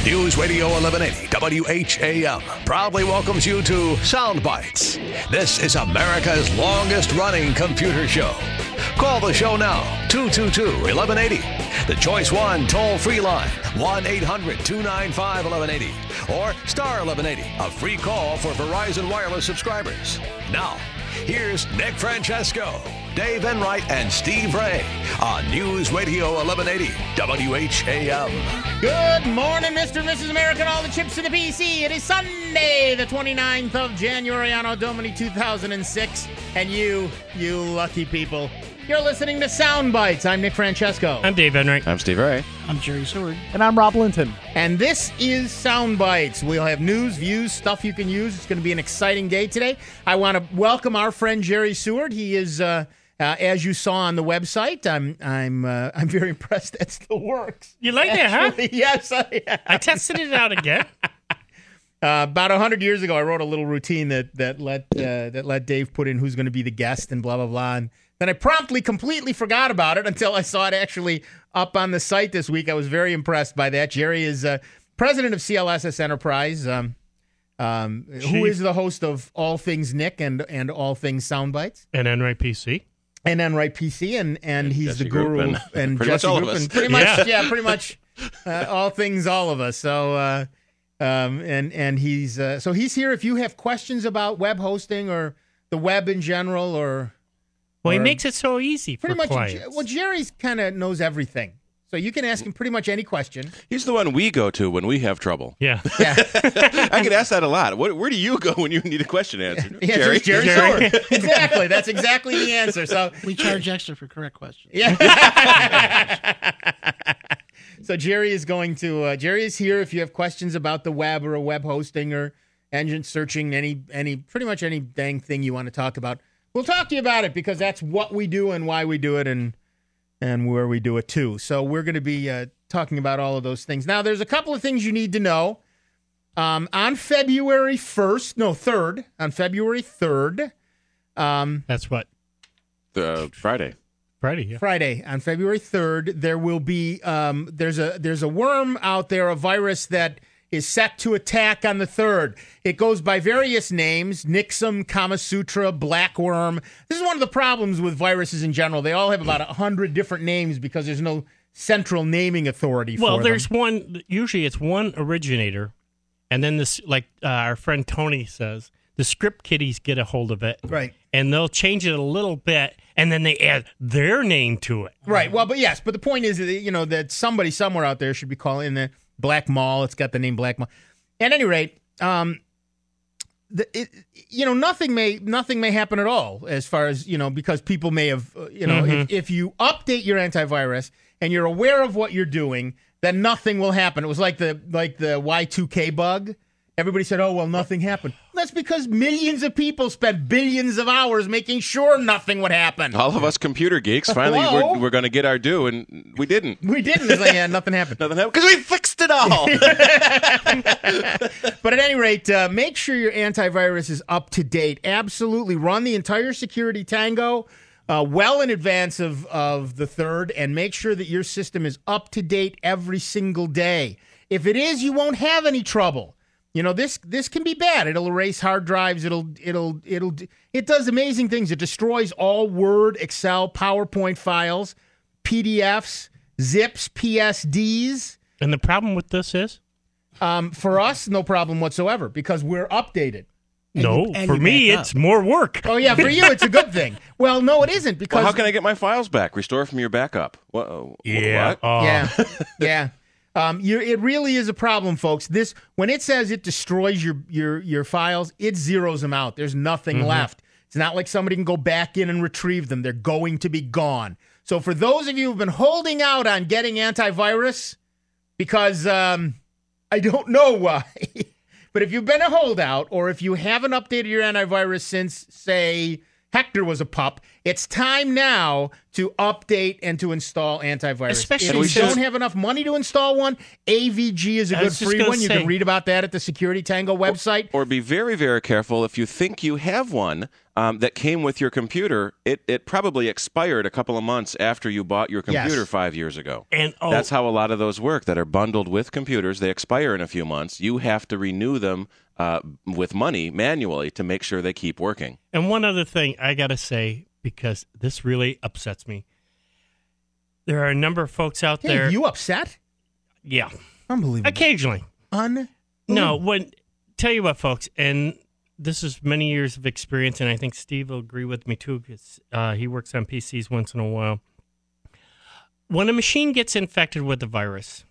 News Radio 1180 WHAM proudly welcomes you to Sound Bites. This is America's longest running computer show. Call the show now, 222-1180. The Choice 1 toll-free line, 1-800-295-1180. Or star 1180, a free call for Verizon Wireless subscribers. Now, here's Nick Francesco, Dave Enright, and Steve Ray on News Radio 1180 WHAM. Good morning, Mr. and Mrs. America, and all the chips to the PC. It is Sunday, the 29th of January, Anno Domini 2006. And you lucky people, you're listening to Sound Bites. I'm Nick Francesco. I'm Dave Enright. I'm Steve Ray. I'm Jerry Seward. And I'm Rob Linton. And this is Sound Bites. We'll have news, views, stuff you can use. It's going to be an exciting day today. I want to welcome our friend Jerry Seward. He is, as you saw on the website, I'm very impressed that still works. You like Actually, that, huh? Yes, I tested it out again. About 100 years ago, I wrote a little routine that let Dave put in who's going to be the guest and blah blah blah. And then I promptly, completely forgot about it until I saw it actually up on the site this week. I was very impressed by that. Jerry is president of CLSS Enterprise, who is the host of All Things Nick and All Things Soundbites. And Enright PC. And Enright PC, and he's Jesse the guru and pretty Jesse much all Group, of us. and pretty much all things, all of us. So, and he's so he's here if you have questions about web hosting or the web in general, or Well, he makes it so easy for pretty much. clients. Well, Jerry's kind of knows everything, so you can ask him pretty much any question. He's the one we go to when we have trouble. Yeah. Yeah, I get asked that a lot. Where do you go when you need a question answered? yeah, Jerry Jerry. Seward. Exactly. That's exactly the answer. So We charge extra for correct questions. yeah. So Jerry is going to. Jerry is here if you have questions about the web or a web hosting or engine searching, any pretty much any dang thing you want to talk about. We'll talk to you about it because that's what we do and why we do it and where we do it too. So we're going to be talking about all of those things. Now, there's a couple of things you need to know. On February 3rd, That's what? Friday. Friday, yeah. Friday, on February 3rd, there will be there's a worm out there, a virus that is set to attack on the 3rd. It goes by various names: Nixum, Kama Sutra, Black Worm. This is one of the problems with viruses in general. They all have about 100 different names because there's no central naming authority for them. Well, there's one, usually it's one originator, and then this, like our friend Tony says, the script kiddies get a hold of it. Right. And they'll change it a little bit, and then they add their name to it. Right. Well, but the point is that, that somebody somewhere out there should be calling the Black Mall. It's got the name Black Mall. At any rate, nothing may happen at all as far as, because people may have, if you update your antivirus and you're aware of what you're doing, then nothing will happen. It was like the Y2K bug. Everybody said, oh, well, nothing happened. That's because millions of people spent billions of hours making sure nothing would happen. All of us computer geeks finally we're going to get our due, and we didn't. We didn't. It's like, yeah, nothing happened. Nothing happened because we fixed it all. But at any rate, make sure your antivirus is up to date. Absolutely. Run the entire Security Tango well in advance of the 3rd, and make sure that your system is up to date every single day. If it is, you won't have any trouble. This can be bad. It'll erase hard drives. It does amazing things. It destroys all Word, Excel, PowerPoint files, PDFs, zips, PSDs. And the problem with this is? For us, no problem whatsoever because we're updated. For me, it's more work. Oh, yeah, for you, it's a good thing. Well, no, it isn't because... Well, how can I get my files back? Restore from your backup. What? Yeah. Yeah. It really is a problem, folks. When it says it destroys your files, it zeroes them out. There's nothing left. It's not like somebody can go back in and retrieve them. They're going to be gone. So for those of you who've been holding out on getting antivirus, because I don't know why, but if you've been a holdout or if you haven't updated your antivirus since, say, Hector was a pup. It's time now to update and to install antivirus. Especially if you since- don't have enough money to install one, AVG is a I good was just free gonna one. You say- can read about that at the Security Tango website. Or be very, very careful if you think you have one that came with your computer. It probably expired a couple of months after you bought your computer Yes. 5 years ago. And That's how a lot of those work that are bundled with computers. They expire in a few months. You have to renew them with money manually to make sure they keep working. And one other thing I got to say, because this really upsets me. There are a number of folks out Hey, there. you upset? Yeah. Unbelievable. Occasionally. No, tell you what, folks, and this is many years of experience, and I think Steve will agree with me too, because he works on PCs once in a while. When a machine gets infected with a virus,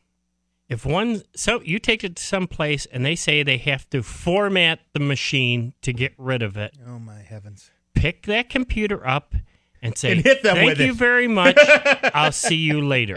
so you take it to some place and they say they have to format the machine to get rid of it. Oh, my heavens. Pick that computer up and say, And hit them thank with you it." very much. I'll see you later.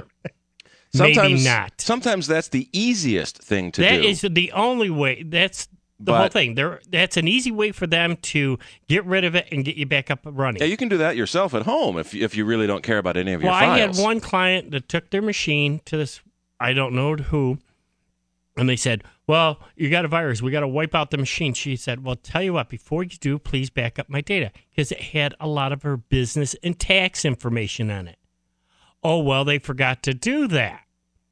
Maybe not. Sometimes that's the easiest thing to do. That is the only way. That's the whole But- thing. That's an easy way for them to get rid of it and get you back up and running. Yeah, you can do that yourself at home if you really don't care about any of your Well, files. I had one client that took their machine to this, I don't know who, and they said, well, you got a virus. We got to wipe out the machine. She said, well, tell you what, before you do, please back up my data, because it had a lot of her business and tax information on it. Oh, well, they forgot to do that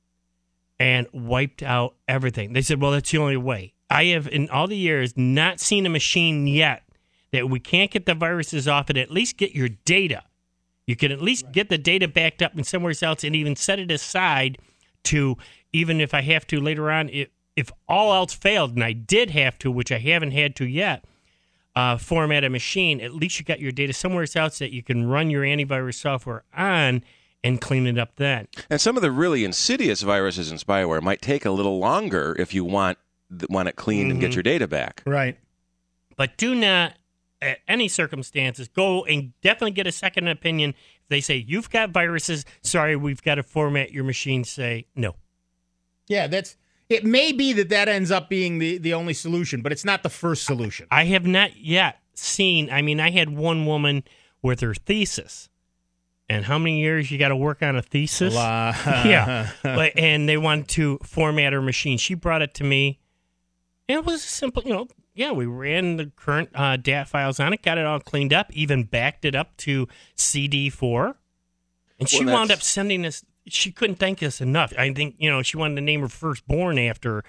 and wiped out everything. They said, well, that's the only way. I have, in all the years, not seen a machine yet that we can't get the viruses off and at least get your data. You can at least get the data backed up in somewhere else and even set it aside to, even if I have to later on, if all else failed, and I did have to, which I haven't had to yet, format a machine, at least you got your data somewhere else that you can run your antivirus software on and clean it up then. And some of the really insidious viruses and spyware might take a little longer if you want it cleaned and get your data back. Right. But do not, at any circumstances, go and definitely get a second opinion. If they say, you've got viruses, sorry, we've got to format your machine, say no. Yeah, it may be that ends up being the only solution, but it's not the first solution. I have not yet seen, I had one woman with her thesis. And how many years you got to work on a thesis? Yeah. And they wanted to format her machine. She brought it to me. And it was simple, we ran the current DAT files on it, got it all cleaned up, even backed it up to CD4. And she wound up sending us, she couldn't thank us enough. I think, she wanted to name her firstborn after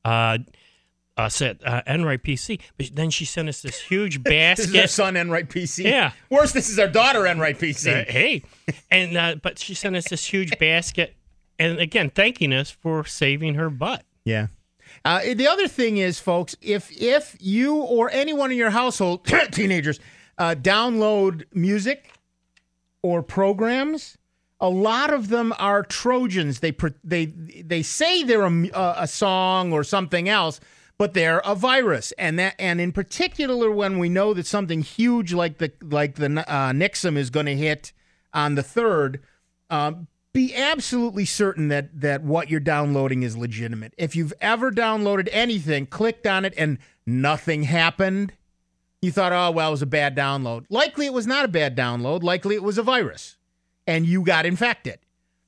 Enright PC. But then she sent us this huge basket. This is our son, Enright PC. Yeah. Worse, this is our daughter, Enright PC. Hey. And but she sent us this huge basket. And again, thanking us for saving her butt. Yeah. The other thing is, folks, if you or anyone in your household, teenagers, download music or programs, a lot of them are Trojans. They say they're a song or something else, but they're a virus. And in particular, when we know that something huge like the NXIVM is going to hit on the 3rd, be absolutely certain that what you're downloading is legitimate. If you've ever downloaded anything, clicked on it, and nothing happened, you thought, oh, well, it was a bad download. Likely it was not a bad download. Likely it was a virus, and you got infected.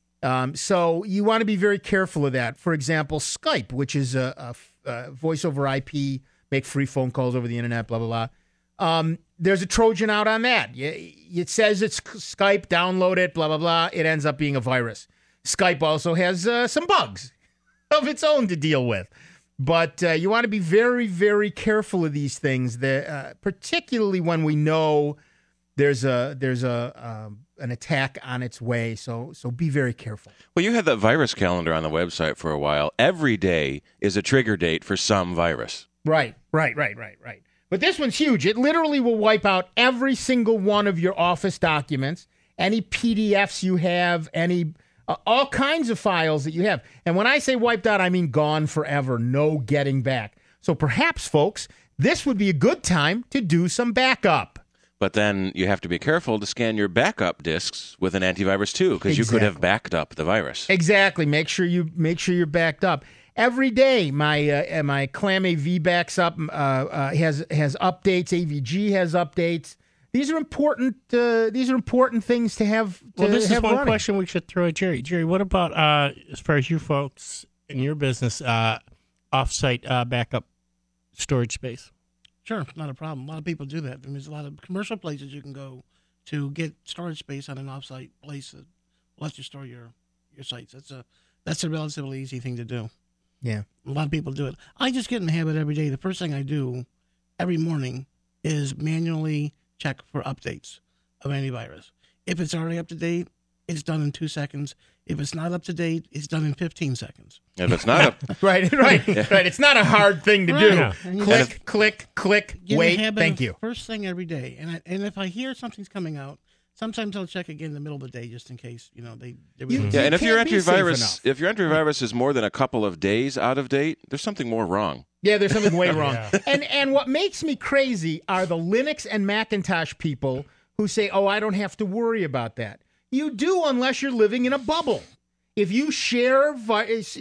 So you want to be very careful of that. For example, Skype, which is a voice over IP, make free phone calls over the internet, blah, blah, blah. There's a Trojan out on that. It says it's Skype, download it, blah, blah, blah. It ends up being a virus. Skype also has some bugs of its own to deal with. But you want to be very, very careful of these things, particularly when we know there's an attack on its way. So be very careful. Well, you had that virus calendar on the website for a while. Every day is a trigger date for some virus. Right. But this one's huge. It literally will wipe out every single one of your Office documents, any PDFs you have, all kinds of files that you have. And when I say wiped out, I mean gone forever, no getting back. So perhaps, folks, this would be a good time to do some backup. But then you have to be careful to scan your backup disks with an antivirus too, because you could have backed up the virus. Exactly. Make sure you're backed up. Every day, my ClamAV backs up, has updates. AVG has updates. These are important. These are important things to have. Well, this is one running. question we should throw at Jerry. Jerry, what about as far as you folks in your business, off-site backup storage space? Sure, not a problem. A lot of people do that. There's a lot of commercial places you can go to get storage space on an off-site place that lets you store your sites. That's a relatively easy thing to do. Yeah. A lot of people do it. I just get in the habit every day. The first thing I do every morning is manually check for updates of antivirus. If it's already up to date, it's done in 2 seconds. If it's not up to date, it's done in 15 seconds. If it's not right. It's not a hard thing to do. Right. Click. Get in the Wait. habit Thank of you. First thing every day, and if I hear something's coming out, sometimes I'll check again in the middle of the day just in case they You and if your can't be safe antivirus is more than a couple of days out of date, there's something more wrong. Yeah, there's something way wrong. And what makes me crazy are the Linux and Macintosh people who say, "Oh, I don't have to worry about that." You do, unless you're living in a bubble. If you share files,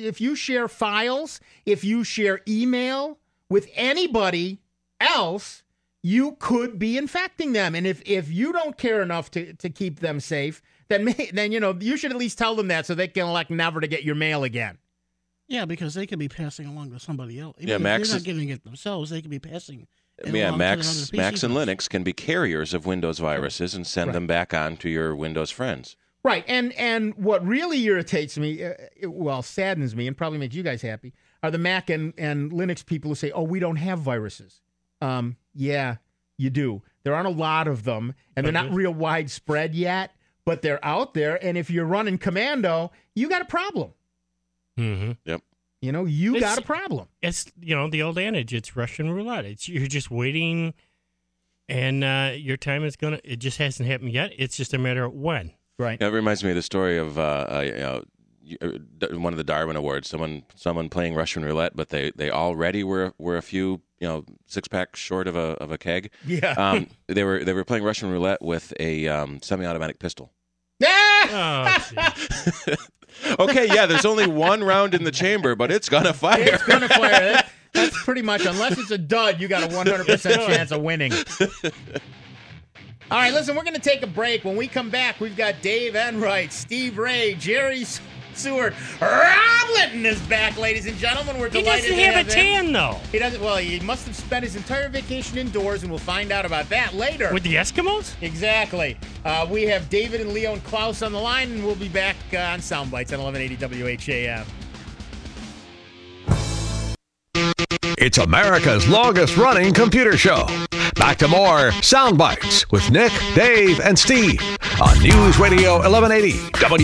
if you share email with anybody else, you could be infecting them. And if you don't care enough to keep them safe, then you should at least tell them that so they can elect never to get your mail again. Yeah, because they could be passing along to somebody else. Yeah, If Max they're is- not getting it themselves. They could be passing. it Yeah, along to Max another Max PC and host. Linux can be carriers of Windows viruses and send them back on to your Windows friends. Right, and what really irritates me, saddens me, and probably makes you guys happy, are the Mac and Linux people who say, "Oh, we don't have viruses." Yeah, you do. There aren't a lot of them, and they're not real widespread yet, but they're out there. And if you're running Commando, you got a problem. Mm-hmm. Yep. You got a problem. It's the old adage. It's Russian roulette. You're just waiting, and your time is gonna. It just hasn't happened yet. It's just a matter of when. Right. It reminds me of the story of one of the Darwin Awards. Someone playing Russian roulette, but they already were a few 6-pack short of a keg. Yeah. They were playing Russian roulette with a semi-automatic pistol. Ah! Oh, Okay, yeah, there's only one round in the chamber, but it's gonna fire. It's going to fire. That's pretty much, unless it's a dud, you got a 100% chance of winning. All right, listen, we're going to take a break. When we come back, we've got Dave Enright, Steve Ray, Jerry Seward. Rob Litton is back, ladies and gentlemen. We're he delighted doesn't to have a him. tan though. He doesn't. Well, he must have spent his entire vacation indoors, and we'll find out about that later. With the Eskimos? Exactly. We have David and Leo and Klaus on the line, and we'll be back on Soundbites on 1180 WHAM. It's America's longest-running computer show. Back to more Soundbites with Nick, Dave, and Steve on News Radio 1180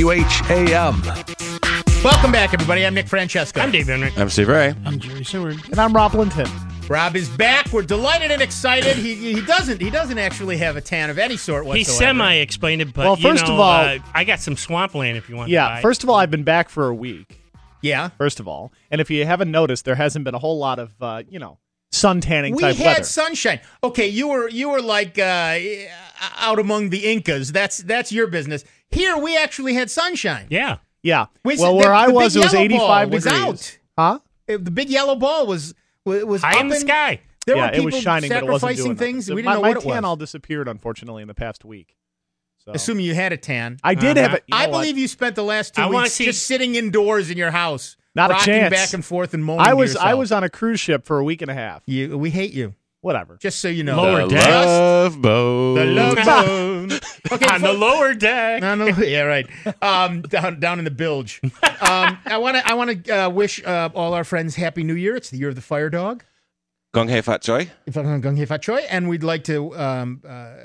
WHAM. Welcome back, everybody. I'm Nick Francesco. I'm Dave Henry. I'm Steve Ray. I'm Jerry Seward. And I'm Rob Linton. Rob is back. We're delighted and excited. He doesn't actually have a tan of any sort whatsoever. He semi-explained it, but Well, first of all- I got some swampland if you want to Yeah, buy. first of all, I've been back for a week, Yeah. first of all. And if you haven't noticed, there hasn't been a whole lot of, sun tanning We type had weather. sunshine. Okay, you were like out among the Incas. That's your business. Here we actually had sunshine. Yeah. Yeah. We- Well, the- where I the was, big it was yellow 85 ball was degrees. out. Huh? The big yellow ball was High up in the sky. There yeah, were people it was shining, but it wasn't sacrificing doing things. nothing. We didn't know my what it tan was. all disappeared, unfortunately, in the past week. So. Assuming you had a tan. I did have it. You know I what? believe you spent the last 2 I wanna weeks see- just sitting indoors in your house, Not a rocking chance. back and forth and moaning. I to was yourself. on a cruise ship for a week and a half. We hate you. Whatever. Just so you know. Lower The deck. love boat. The love bone. Okay, On the lower deck. No, yeah, right. Down in the bilge. I want to wish all our friends Happy New Year. It's the year of the fire dog. Gong hei fat choi. Gung Hei Fat Choi, and we'd like to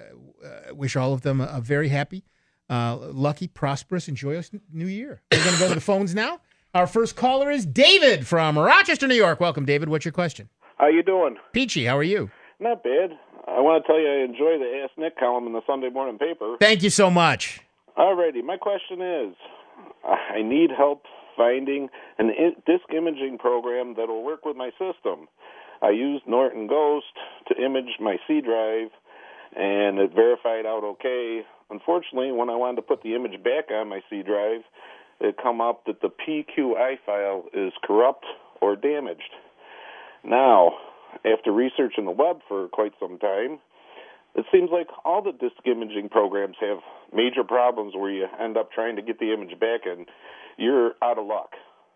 wish all of them a very happy, lucky, prosperous, and joyous New Year. We're going to go to the phones now. Our first caller is David from Rochester, New York. Welcome, David. What's your question? How you doing? Peachy, how are you? Not bad. I want to tell you I enjoy the Ask Nick column in the Sunday morning paper. Thank you so much. Alrighty, my question is, I need help finding a disk imaging program that will work with my system. I used Norton Ghost to image my C drive, and it verified out okay. Unfortunately, when I wanted to put the image back on my C drive, it come up that the PQI file is corrupt or damaged. Now, after researching the web for quite some time, It seems like all the disk imaging programs have major problems where you end up trying to get the image back and you're out of luck.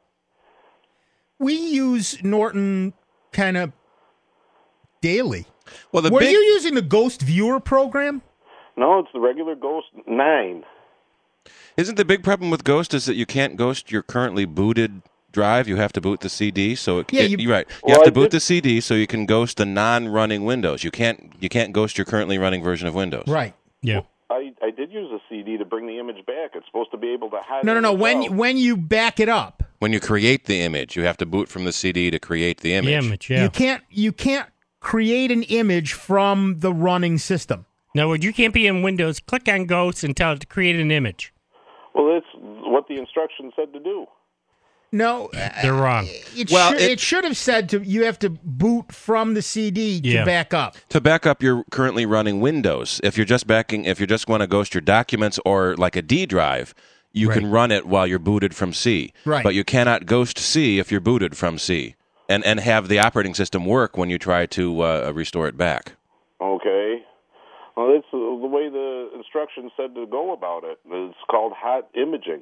We use Norton kind of daily. Well, Were you using the Ghost Viewer program? No, it's the regular Ghost 9. Isn't the big problem with Ghost is that you can't ghost your currently booted drive? You have to boot the CD, so you're right. You have to boot the CD so you can ghost the non-running Windows. You can't ghost your currently running version of Windows. Right. Yeah. I did use a CD to bring the image back. It's supposed to be able to hide. No. When you back it up, When you create the image, you have to boot from the CD to create the image. The image, yeah. you can't create an image from the running system. No, you can't be in Windows, click on Ghost, and tell it to create an image. Well, that's what the instructions said to do. No, They're wrong. It should have said you have to boot from the CD to back up. To back up your currently running Windows, if you're just want to ghost your documents or like a D drive, you can run it while you're booted from C. Right. But you cannot ghost C if you're booted from C, and have the operating system work when you try to restore it back. Okay. Well, that's the way the instructions said to go about it. It's called hot imaging.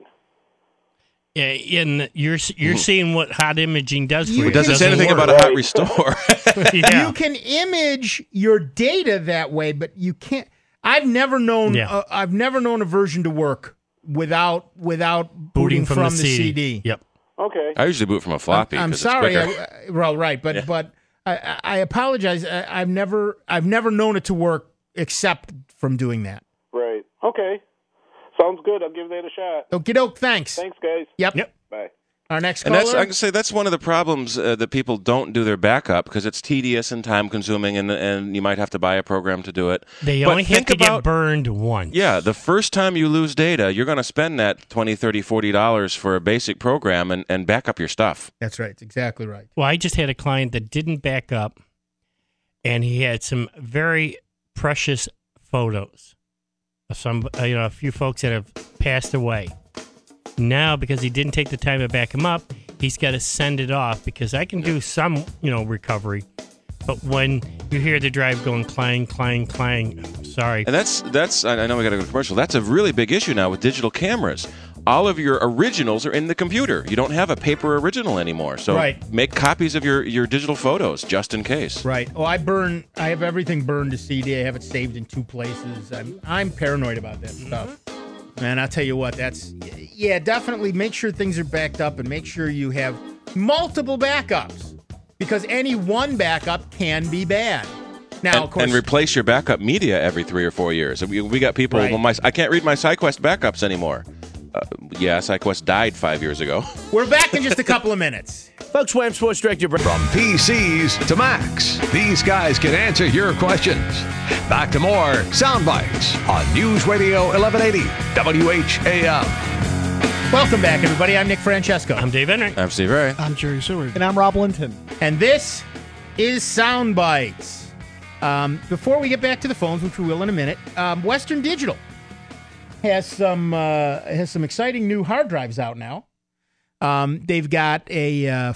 Yeah, and you're seeing what hot imaging does for you. It doesn't say anything about a hot restore. Yeah. You can image your data that way, but you can't. I've never known a version to work without booting from the CD. Yep. Okay. I usually boot from a floppy. I'm 'cause sorry. It's quicker. But I apologize. I've never known it to work except from doing that. Right. Okay. Sounds good. I'll give that a shot. Okie doke. Thanks. Thanks, guys. Yep. Bye. Our next And caller. I can say that's one of the problems that people don't do their backup because it's tedious and time consuming, and you might have to buy a program to do it. They But only have think to about- get burned once. Yeah, the first time you lose data, you're going to spend that $20, $30, $40 for a basic program and back up your stuff. That's right. That's exactly right. Well, I just had a client that didn't back up, and he had some very precious photos of some, a few folks that have passed away. Now, because he didn't take the time to back them up, he's got to send it off because I can do some, recovery. But when you hear the drive going clang, clang, clang, sorry. And that's I know we got to go to commercial. That's a really big issue now with digital cameras. All of your originals are in the computer. You don't have a paper original anymore. So make copies of your digital photos just in case. Right. Oh, I have everything burned to CD. I have it saved in 2 places. I'm paranoid about that stuff. Man, I'll tell you what, definitely make sure things are backed up and make sure you have multiple backups because any one backup can be bad. Now, of course, and replace your backup media every 3 or 4 years. We got people, I can't read my SideQuest backups anymore. SideQuest died 5 years ago. We're back in just a couple of minutes. Folks, Wham Sports Director. From PCs to Macs, these guys can answer your questions. Back to more Sound Bites on News Radio 1180 WHAM. Welcome back, everybody. I'm Nick Francesco. I'm Dave Henry. I'm Steve Ray. I'm Jerry Seward. And I'm Rob Linton. And this is Sound Bites. Before we get back to the phones, which we will in a minute, Western Digital has some exciting new hard drives out now. They've got a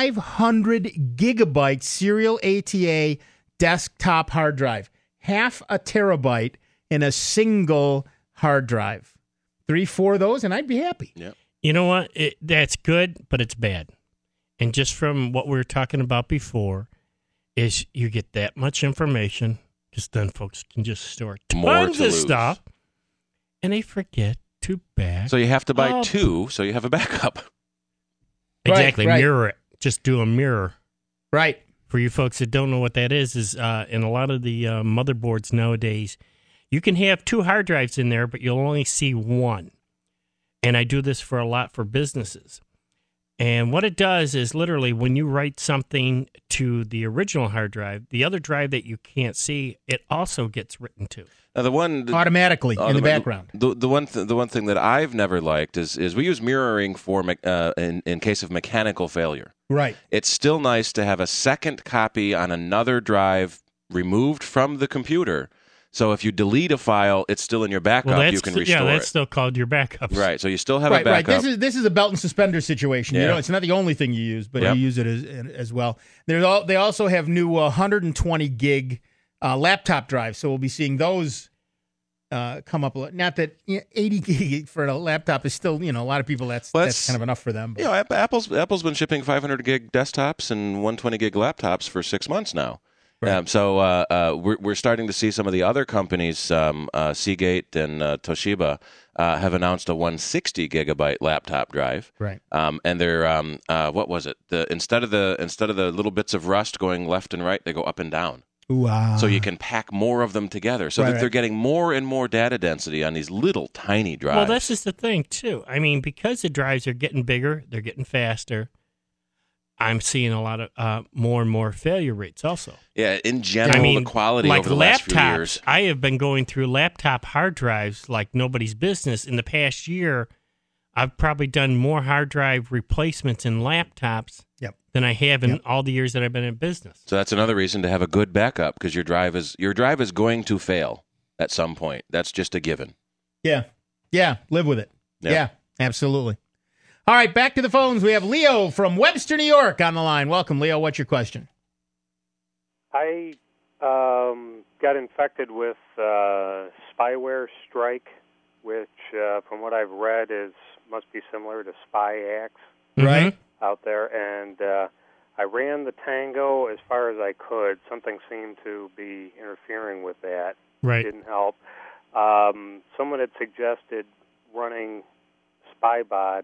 500 gigabyte serial ATA desktop hard drive, 0.5 terabyte in a single hard drive. 3-4 of those, and I'd be happy. Yep. You know what? That's good, but it's bad. And just from what we were talking about before, is you get that much information, because then folks can just store tons of stuff, and they forget to back. So you have to buy up. 2, so you have a backup. Exactly. Right. Mirror it. Just do a mirror. Right. For you folks that don't know what that is in a lot of the motherboards nowadays, you can have 2 hard drives in there, but you'll only see one. And I do this for a lot for businesses. And what it does is literally when you write something to the original hard drive, the other drive that you can't see, it also gets written to. Now the one automatically in the background. The one thing that I've never liked is we use mirroring for in case of mechanical failure. Right. It's still nice to have a second copy on another drive removed from the computer. So if you delete a file, it's still in your backup. You can restore it. Yeah, that's still called your backup. Right. So you still have a backup. Right. This is a belt and suspender situation. Yeah. It's not the only thing you use, but you use it as well. They also have new 120 gig laptop drives. So we'll be seeing those come up a lot. Not that 80 gig for a laptop is still, a lot of people that's kind of enough for them. But. Apple's been shipping 500 gig desktops and 120 gig laptops for 6 months now. Right. So we're starting to see some of the other companies, Seagate and Toshiba, have announced a 160 gigabyte laptop drive. Right. And they're what was it? Instead of the little bits of rust going left and right, they go up and down. Wow. So you can pack more of them together. So they're getting more and more data density on these little tiny drives. Well, that's just the thing, too. I mean, because the drives are getting bigger, they're getting faster, I'm seeing a lot of more and more failure rates also. Yeah, in general, the quality like over the last few years. I have been going through laptop hard drives like nobody's business. In the past year, I've probably done more hard drive replacements in laptops than I have in all the years that I've been in business. So that's another reason to have a good backup, because your drive is going to fail at some point. That's just a given. Yeah. Live with it. Yeah, absolutely. All right, back to the phones. We have Leo from Webster, New York on the line. Welcome, Leo. What's your question? I got infected with spyware strike, which, from what I've read, must be similar to SpyX. Right. Out there, and I ran the Tango as far as I could. Something seemed to be interfering with that. Right. Didn't help. Someone had suggested running Spybot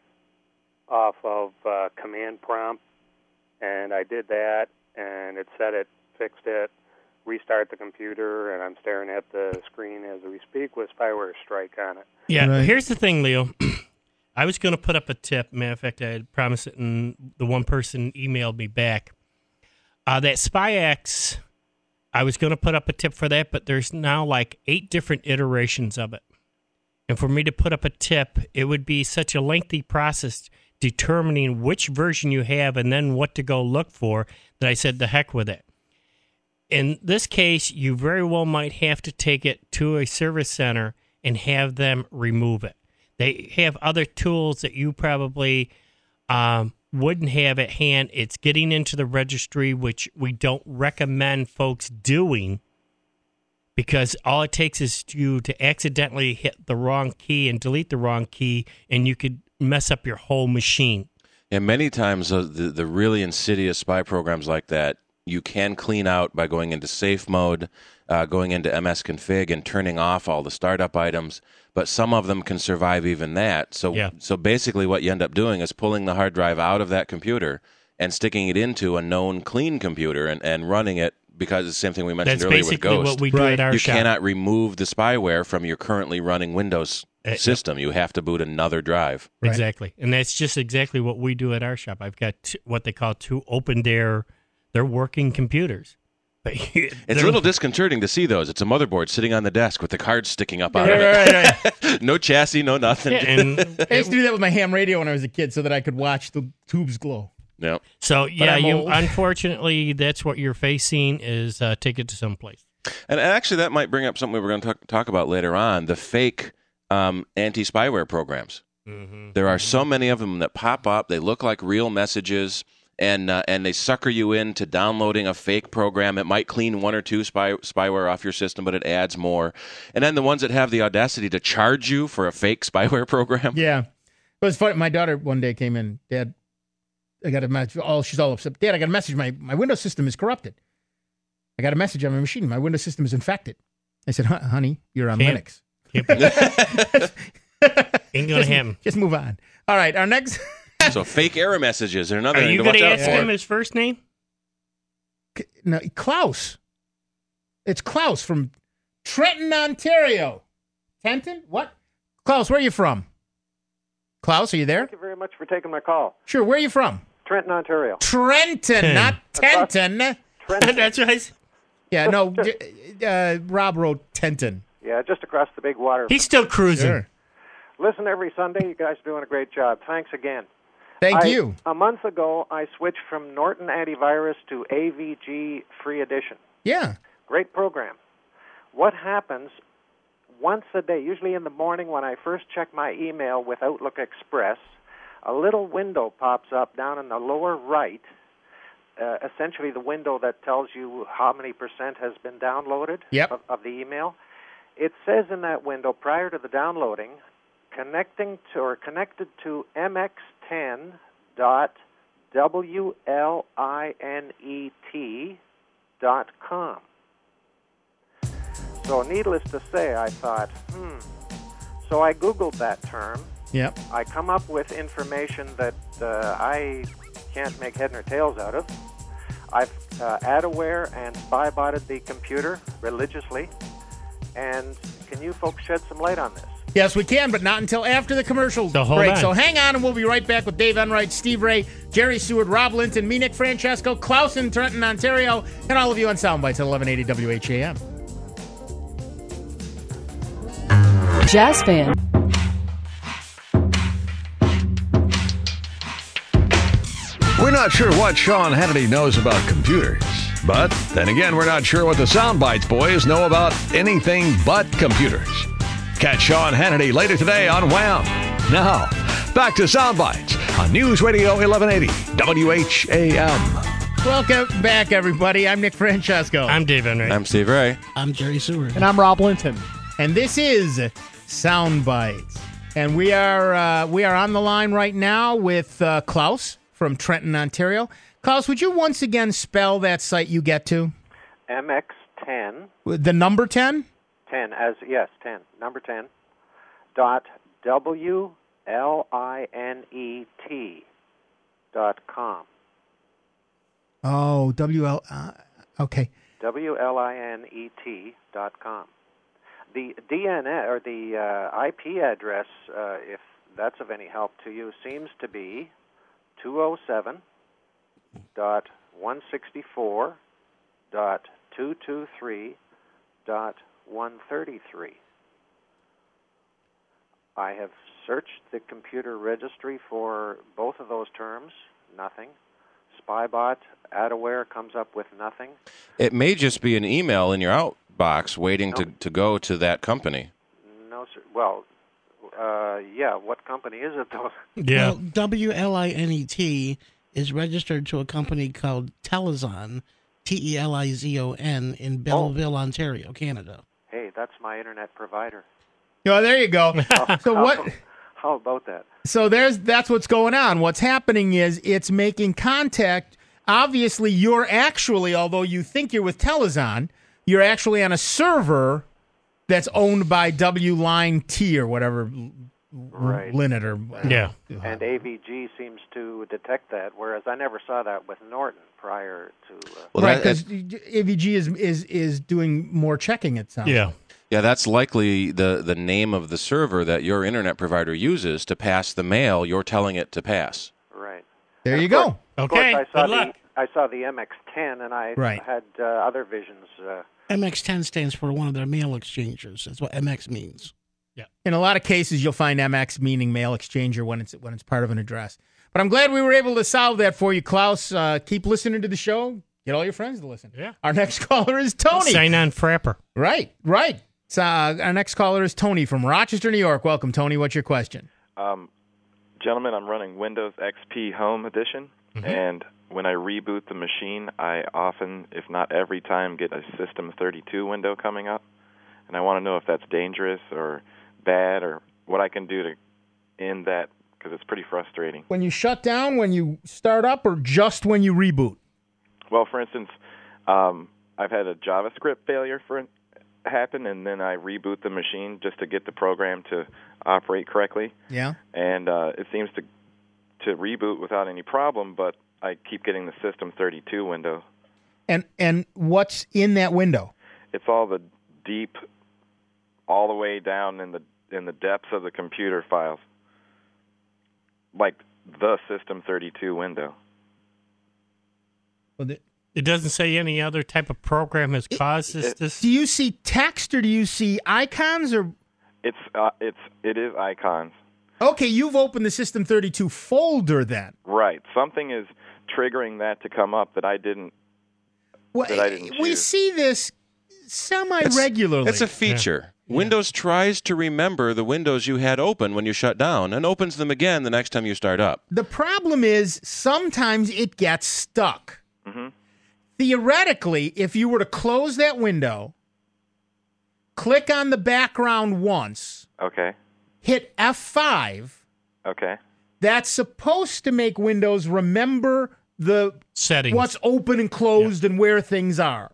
off of command prompt, and I did that, and it said it fixed it. Restart the computer, and I'm staring at the screen as we speak with spyware strike on it. Yeah, Here's the thing, Leo. I was going to put up a tip. Matter of fact, I had promised it, and the one person emailed me back. That SpyX, I was going to put up a tip for that, but there's now like 8 different iterations of it. And for me to put up a tip, it would be such a lengthy process determining which version you have and then what to go look for that I said the heck with it. In this case, you very well might have to take it to a service center and have them remove it. They have other tools that you probably wouldn't have at hand. It's getting into the registry, which we don't recommend folks doing, because all it takes is you to accidentally hit the wrong key and delete the wrong key, and you could mess up your whole machine. And many times the really insidious spy programs like that, you can clean out by going into safe mode, going into MS-config and turning off all the startup items. But some of them can survive even that. So basically what you end up doing is pulling the hard drive out of that computer and sticking it into a known clean computer and running it, because it's the same thing we mentioned earlier with Ghost. That's basically what we do at our shop. You cannot remove the spyware from your currently running Windows system. You have to boot another drive. Right. Exactly. And that's just exactly what we do at our shop. I've got what they call 2 OpenDare. They're working computers. But it's a little disconcerting to see those. It's a motherboard sitting on the desk with the cards sticking up out of it. Right. No chassis, no nothing. Yeah, and I used to do that with my ham radio when I was a kid so that I could watch the tubes glow. Yep. So, unfortunately, that's what you're facing is take it to someplace. And actually, that might bring up something we're going to talk about later on, the fake anti-spyware programs. Mm-hmm. There are so many of them that pop up. They look like real messages. And they sucker you into downloading a fake program. It might clean 1 or 2 spyware off your system, but it adds more. And then the ones that have the audacity to charge you for a fake spyware program. Yeah. It was funny. My daughter one day came in. Dad, I got a message. She's all upset. Dad, I got a message. My Windows system is corrupted. I got a message on my machine. My Windows system is infected. I said, honey, you're on Linux. Ain't going to happen. Just move on. All right. Our next... So fake error messages are another thing to watch out for. Are you going to ask him his first name? No, Klaus. It's Klaus from Trenton, Ontario. Trenton? What? Klaus, where are you from? Klaus, are you there? Thank you very much for taking my call. Sure. Where are you from? Trenton, Ontario. Trenton, not Tenton. Trenton. That's right. Yeah, no, Rob wrote Tenton. Yeah, just across the big water. He's still cruising. Sure. Listen every Sunday. You guys are doing a great job. Thanks again. Thank you. A month ago, I switched from Norton Antivirus to AVG Free Edition. Yeah. Great program. What happens once a day, usually in the morning when I first check my email with Outlook Express, a little window pops up down in the lower right essentially the window that tells you how many percent has been downloaded of the email. It says in that window prior to the downloading, connected to mx10.wlinet.com. So needless to say, I thought, So I Googled that term. Yep. I come up with information that I can't make head nor tails out of. I've ad-aware and spy-botted the computer religiously. And can you folks shed some light on this? Yes, we can, but not until after the commercial So hold break. on. So hang on, and we'll be right back with Dave Enright, Steve Ray, Jerry Seward, Rob Linton, me, Nick Francesco, Klaus in Trenton, Ontario, and all of you on Soundbites at 1180 WHAM. Jazz fan. We're not sure what Sean Hannity knows about computers, but then again, we're not sure what the Soundbites boys know about anything but computers. Catch Sean Hannity later today on Wham! Now, back to Soundbites on News Radio 1180 WHAM. Welcome back, everybody. I'm Nick Francesco. I'm Dave Enright. I'm Steve Ray. I'm Jerry Seward. And I'm Rob Linton. And this is Soundbites. And we are on the line right now with Klaus from Trenton, Ontario. Klaus, would you once again spell that site you get to? MX10. The number 10? 10, number 10, dot WLINET.com. Oh, okay. WLINET.com. The DNS, or the IP address, if that's of any help to you, seems to be 207.164.223.133. I have searched the computer registry for both of those terms. Nothing. Spybot, ad-aware comes up with nothing. It may just be an email in your outbox waiting to go to that company. No, sir. Well, what company is it, though? Yeah. Well, WLINET is registered to a company called Telizon, Telizon, in Belleville, Ontario, Canada. Hey, that's my internet provider. Oh, there you go. So what? How about that? So that's what's going on. What's happening is it's making contact. Obviously, you're actually, although you think you're with Telizon, you're actually on a server that's owned by WLINET or whatever, right? Linet or yeah. And AVG seems to detect that, whereas I never saw that with Norton prior to. Right, because AVG is doing more checking. It sounds. Yeah. Like. Yeah, that's likely the name of the server that your internet provider uses to pass the mail you're telling it to pass. Right. There you go. Okay. Of course, I saw the MX10, and I had other visions. MX10 stands for one of their mail exchangers. That's what MX means. Yeah. In a lot of cases, you'll find MX meaning mail exchanger when it's part of an address. But I'm glad we were able to solve that for you, Klaus. Keep listening to the show. Get all your friends to listen. Yeah. Our next caller is Tony. Sign on Frapper. Right. So, our next caller is Tony from Rochester, New York. Welcome, Tony. What's your question? Gentlemen, I'm running Windows XP Home Edition, and when I reboot the machine, I often, if not every time, get a System 32 window coming up, and I want to know if that's dangerous or bad or what I can do to end that, because it's pretty frustrating. When you shut down, when you start up, or just when you reboot? Well, for instance, I've had a JavaScript failure happen, and then I reboot the machine just to get the program to operate correctly. Yeah. And it seems to reboot without any problem, but I keep getting the System 32 window. And what's in that window? It's all the deep, all the way down in the depths of the computer files, like the System 32 window. Well, it doesn't say any other type of program has caused this. Do you see text or do you see icons or? It is icons. Okay, you've opened the System 32 folder then. Right. Something is triggering that to come up that I didn't. Well, that I didn't choose. We see this semi-regularly. It's a feature. Yeah. Windows tries to remember the windows you had open when you shut down and opens them again the next time you start up. The problem is sometimes it gets stuck. Mm-hmm. Theoretically, if you were to close that window, click on the background once, Okay. hit F5, Okay. that's supposed to make Windows remember the settings, what's open and closed, and where things are.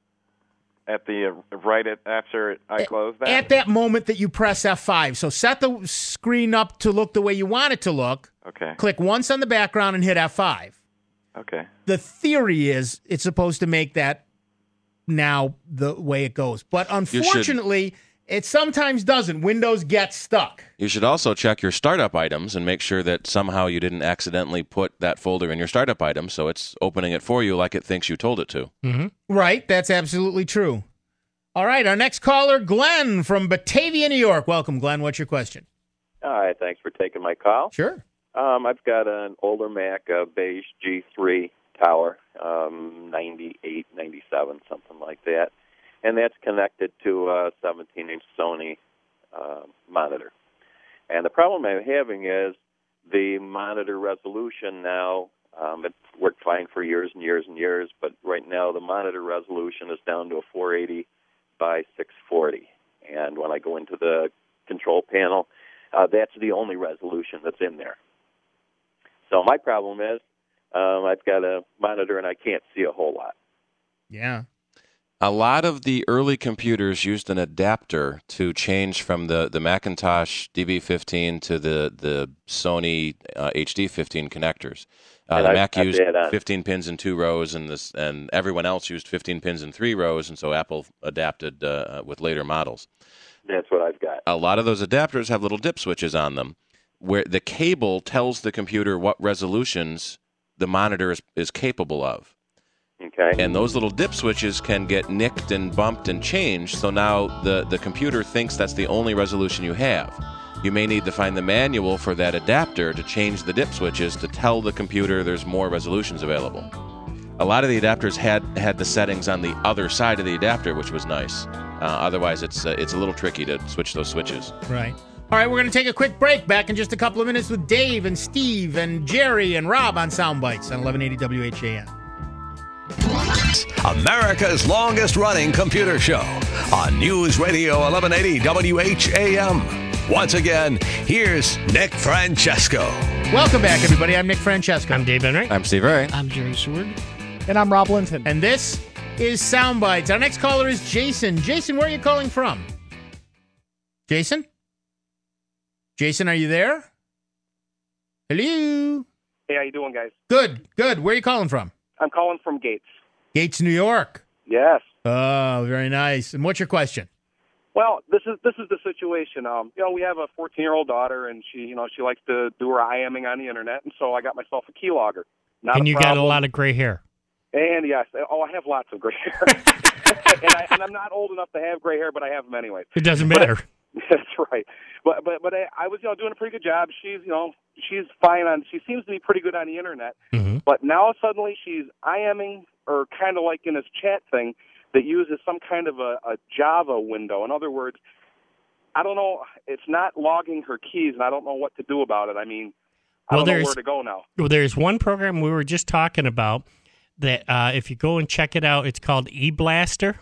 At the after I close that? At that moment that you press F5. So set the screen up to look the way you want it to look. Okay. Click once on the background and hit F5. Okay. The theory is it's supposed to make that now the way it goes. But unfortunately, it sometimes doesn't. Windows gets stuck. You should also check your startup items and make sure that somehow you didn't accidentally put that folder in your startup items, so it's opening it for you like it thinks you told it to. Mm-hmm. Right, that's absolutely true. All right, our next caller, Glenn from Batavia, New York. Welcome, Glenn. What's your question? All right, thanks for taking my call. Sure. I've got an older Mac, a beige G3 Tower, 98, 97, something like that. And that's connected to a 17-inch Sony monitor. And the problem I'm having is the monitor resolution now, it's worked fine for years and years and years, but right now the monitor resolution is down to a 480 by 640. And when I go into the control panel, that's the only resolution that's in there. So my problem is I've got a monitor and I can't see a whole lot. Yeah. A lot of the early computers used an adapter to change from the Macintosh DB15 to the Sony HD15 connectors. The Mac used 15 pins in 2 rows, and everyone else used 15 pins in 3 rows, and so Apple adapted with later models. That's what I've got. A lot of those adapters have little dip switches on them, where the cable tells the computer what resolutions the monitor is capable of. Okay. And those little dip switches can get nicked and bumped and changed, so now the computer thinks that's the only resolution you have. You may need to find the manual for that adapter to change the dip switches to tell the computer there's more resolutions available. A lot of the adapters had the settings on the other side of the adapter, which was nice. Otherwise, it's a little tricky to switch those switches. Right. All right, we're going to take a quick break. Back in just a couple of minutes with Dave and Steve and Jerry and Rob on Soundbites on 1180 WHAN. America's longest-running computer show on News Radio 1180 WHAM. Once again, here's Nick Francesco. Welcome back, everybody. I'm Nick Francesco. I'm Dave Henry. I'm Steve Ray. I'm Jerry Seward. And I'm Rob Linton. And this is Soundbites. Our next caller is Jason. Jason, where are you calling from? Jason? Jason, are you there? Hello? Hey, how you doing, guys? Good, good. Where are you calling from? I'm calling from Gates. Gates, New York. Yes. Oh, very nice. And what's your question? Well, this is the situation. We have a 14-year-old daughter, and she likes to do her IMing on the internet, and so I got myself a keylogger. And you got a lot of gray hair. And yes, I have lots of gray hair, and I'm not old enough to have gray hair, but I have them anyway. It doesn't matter. That's right. But I was doing a pretty good job. She's fine on. She seems to be pretty good on the internet. Mm-hmm. But now suddenly she's IMing, or kind of like in this chat thing that uses some kind of a Java window. In other words, I don't know. It's not logging her keys, and I don't know what to do about it. I mean, I don't know where to go now. Well, there's one program we were just talking about that if you go and check it out, it's called eBlaster.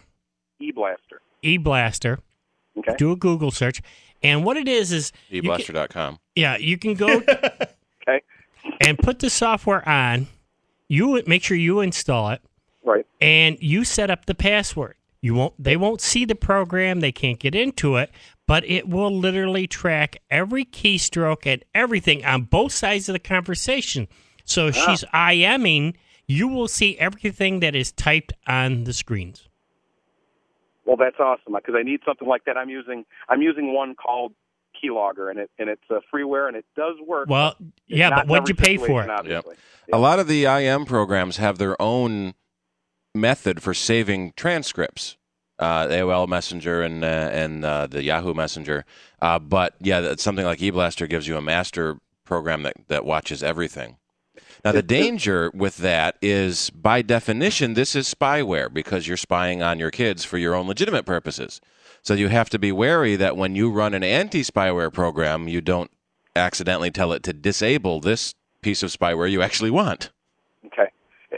eBlaster. Okay. Do a Google search. And what it is eBlaster.com. Yeah, you can go okay. and put the software on. You make sure you install it. Right. And you set up the password. They won't see the program, they can't get into it, but it will literally track every keystroke and everything on both sides of the conversation. So if she's IMing, you will see everything that is typed on the screens. Well, that's awesome, because I need something like that. I'm using one called Keylogger, and it's freeware, and it does work. Well, yeah, but what'd you pay for it? Yep. A lot of the IM programs have their own method for saving transcripts, AOL Messenger and the Yahoo Messenger. But yeah, something like eBlaster gives you a master program that watches everything. Now, the danger with that is, by definition, this is spyware because you're spying on your kids for your own legitimate purposes. So you have to be wary that when you run an anti-spyware program, you don't accidentally tell it to disable this piece of spyware you actually want. Okay.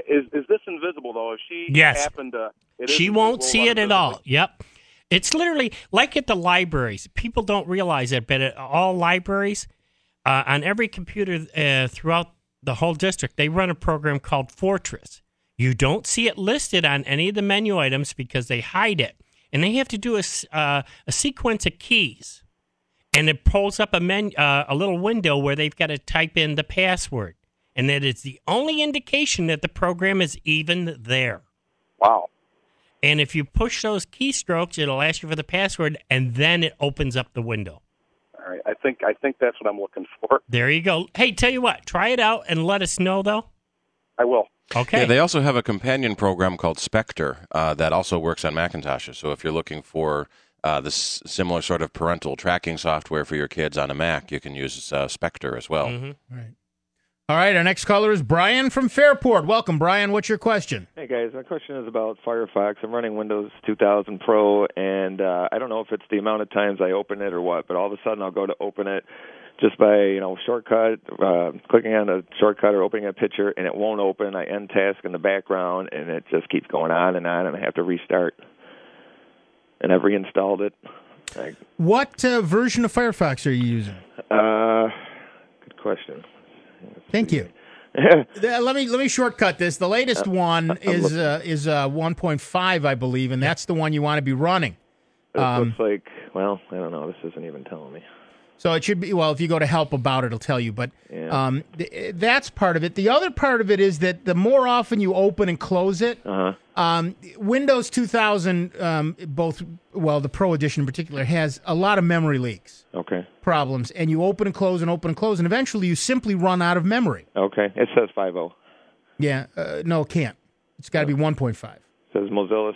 Is this invisible though? If she Yes. happened to, She won't see it at all. Yep. It's literally like at the libraries. People don't realize it, but at all libraries, on every computer throughout the whole district, they run a program called Fortress. You don't see it listed on any of the menu items because they hide it. And they have to do a sequence of keys. And it pulls up a little window where they've got to type in the password. And that is the only indication that the program is even there. Wow. And if you push those keystrokes, it'll ask you for the password, and then it opens up the window. All right. I think that's what I'm looking for. There you go. Hey, tell you what, try it out and let us know, though. I will. Okay. Yeah, they also have a companion program called Spectre that also works on Macintosh. So if you're looking for this similar sort of parental tracking software for your kids on a Mac, you can use Spectre as well. Mm-hmm. Right. All right, our next caller is Brian from Fairport. Welcome, Brian. What's your question? Hey, guys. My question is about Firefox. I'm running Windows 2000 Pro, and I don't know if it's the amount of times I open it or what, but all of a sudden I'll go to open it just by, shortcut, clicking on a shortcut or opening a picture, and it won't open. I end task in the background, and it just keeps going on, and I have to restart. And I've reinstalled it. What version of Firefox are you using? Good question. Thank you. Let me shortcut this. The latest one is 1.5, I believe, and that's the one you want to be running. It looks like, I don't know. This isn't even telling me. So it should be, if you go to help about it, it'll tell you. But that's part of it. The other part of it is that the more often you open and close it, Windows 2000, the Pro Edition in particular, has a lot of memory leaks. Okay. Problems. And you open and close and open and close, and eventually you simply run out of memory. Okay. It says 5.0. Yeah. No, it can't. It's got to be 1.5. It says Mozilla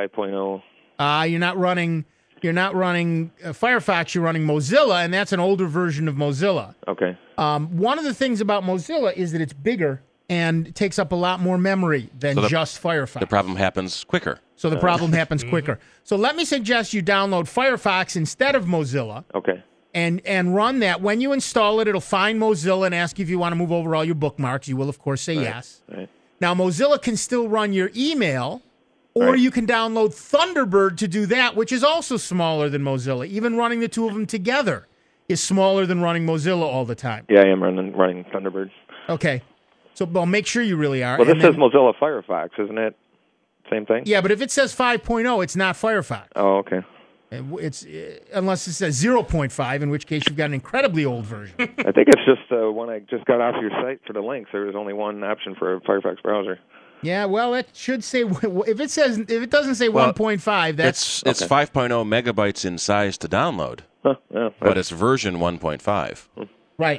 /5.0. You're not running Firefox, you're running Mozilla, and that's an older version of Mozilla. Okay. One of the things about Mozilla is that it's bigger and takes up a lot more memory than just Firefox. The problem happens quicker. So the problem happens quicker. So let me suggest you download Firefox instead of Mozilla. Okay. And run that. When you install it, it'll find Mozilla and ask you if you want to move over all your bookmarks. You will, of course, say yes. Right. Now, Mozilla can still run your email, or you can download Thunderbird to do that, which is also smaller than Mozilla. Even running the two of them together is smaller than running Mozilla all the time. Yeah, I am running Thunderbird. Okay. So, make sure you really are. Well, this says Mozilla Firefox, isn't it? Same thing? Yeah, but if it says 5.0, it's not Firefox. Oh, okay. It's unless it says 0.5, in which case you've got an incredibly old version. I think it's just when I just got off your site for the links, there was only one option for a Firefox browser. Yeah, well, it should say if it doesn't say 1.5, that's it's 5.0 megabytes in size to download, but it's version 1.5.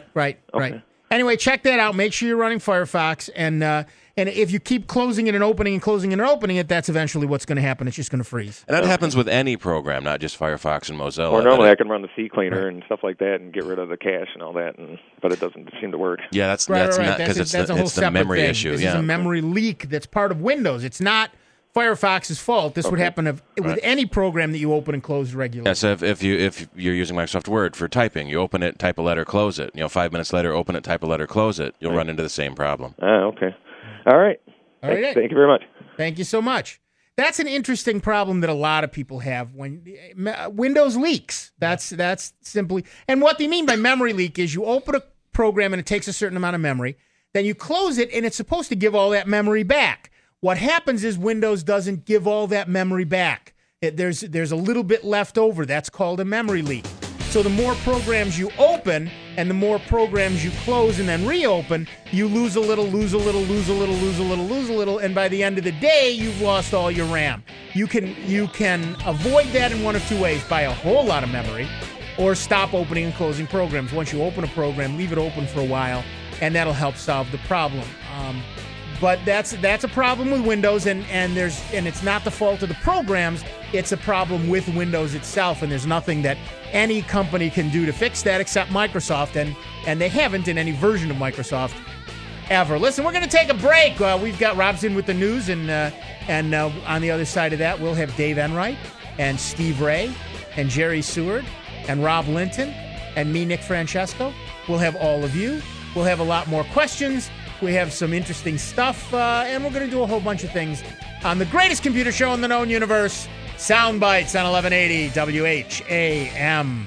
Right. Anyway, check that out. Make sure you're running Firefox, and if you keep closing it and opening and closing it and opening it, that's eventually what's going to happen. It's just going to freeze. And that happens with any program, not just Firefox and Mozilla. Or normally I can run the CCleaner and stuff like that and get rid of the cache and all that, but it doesn't seem to work. Yeah, that's not because it's the memory issue. This is a memory leak that's part of Windows. It's not Firefox's fault. This would happen with any program that you open and close regularly. Yeah, so if you're using Microsoft Word for typing, you open it, type a letter, close it. 5 minutes later, open it, type a letter, close it. You'll run into the same problem. Okay. All right. Thank you very much. Thank you so much. That's an interesting problem that a lot of people have when Windows leaks. That's simply, and what they mean by memory leak is you open a program and it takes a certain amount of memory, then you close it and it's supposed to give all that memory back. What happens is Windows doesn't give all that memory back. There's a little bit left over. That's called a memory leak. So the more programs you open and the more programs you close and then reopen, you lose a little, and by the end of the day, you've lost all your RAM. You can avoid that in one of two ways: by a whole lot of memory, or stop opening and closing programs. Once you open a program, leave it open for a while, and that'll help solve the problem. But that's a problem with Windows, and it's not the fault of the programs. It's a problem with Windows itself, and there's nothing that any company can do to fix that except Microsoft, and they haven't in any version of Microsoft ever. Listen, we're going to take a break. We've got Robson with the news, and on the other side of that, we'll have Dave Enright and Steve Ray and Jerry Seward and Rob Linton and me, Nick Francesco. We'll have all of you. We'll have a lot more questions. We have some interesting stuff, and we're going to do a whole bunch of things on the greatest computer show in the known universe, Sound Bites on 1180 WHAM.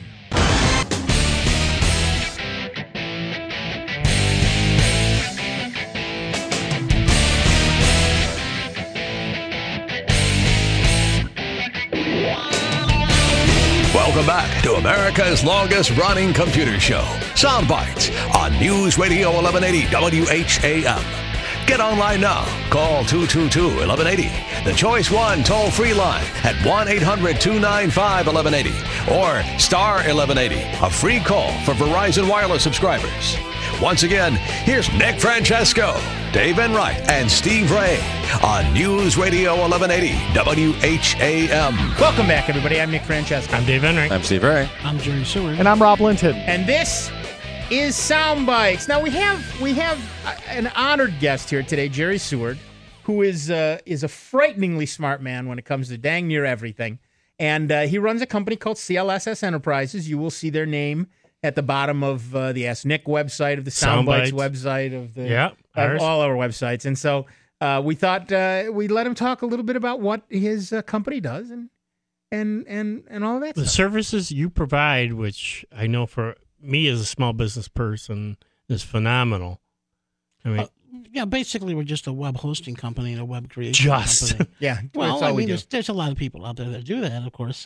Welcome back to America's longest-running computer show, Sound Bites, on News Radio 1180 WHAM. Get online now. Call 222-1180. The Choice 1 toll-free line at 1-800-295-1180 or star 1180, a free call for Verizon Wireless subscribers. Once again, here's Nick Francesco, Dave Enright, and Steve Ray on News Radio 1180 WHAM. Welcome back, everybody. I'm Nick Francesco. I'm Dave Enright. I'm Steve Ray. I'm Jerry Seward. And I'm Rob Linton. And this is Sound Bites. Now, we have an honored guest here today, Jerry Seward, who is a frighteningly smart man when it comes to dang near everything. And he runs a company called CLSS Enterprises. You will see their name at the bottom of the Ask Nick website, of the Sound Bites website, of all our websites. And so we thought we'd let him talk a little bit about what his company does and all of that The stuff. services you provide, which I know for me as a small business person, is phenomenal. I mean, basically we're just a web hosting company and a web creation company. Well, I mean, there's a lot of people out there that do that, of course.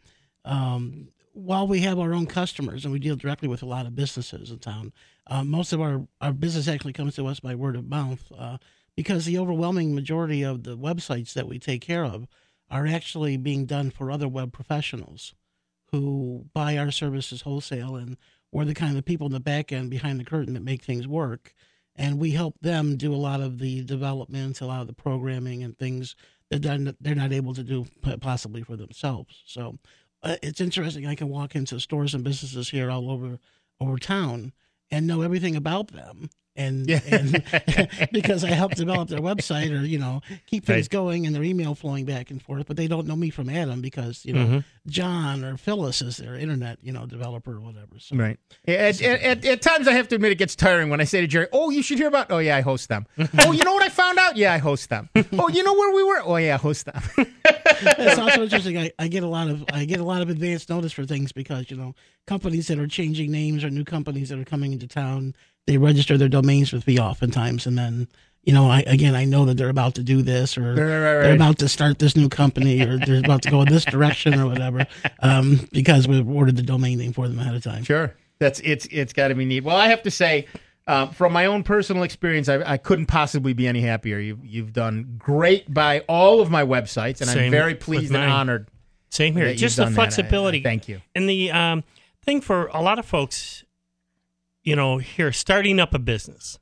While we have our own customers and we deal directly with a lot of businesses in town, most of our business actually comes to us by word of mouth because the overwhelming majority of the websites that we take care of are actually being done for other web professionals who buy our services wholesale, and we're the kind of people in the back end behind the curtain that make things work. And we help them do a lot of the development, a lot of the programming and things that they're not able to do possibly for themselves. So it's interesting. I can walk into stores and businesses here all over town and know everything about them. And because I help develop their website or, keep things going and their email flowing back and forth, but they don't know me from Adam because, John or Phyllis is their internet, developer or whatever. So, right. At times I have to admit it gets tiring when I say to Jerry, oh, you should hear about, oh yeah, I host them. Oh, you know what I found out? Yeah, I host them. Oh, you know where we were? Oh yeah, I host them. It's also interesting. I get a lot of advance notice for things because, companies that are changing names or new companies that are coming into town, they register their domains with me oftentimes, and then I know that they're about to do this, or they're about to start this new company, or they're about to go in this direction, or whatever, because we've ordered the domain name for them ahead of time. Sure, it's got to be neat. Well, I have to say, from my own personal experience, I couldn't possibly be any happier. You've done great by all of my websites, and I'm very pleased and honored. Same here. Just the flexibility. Thank you. And the thing for a lot of folks, here starting up a business.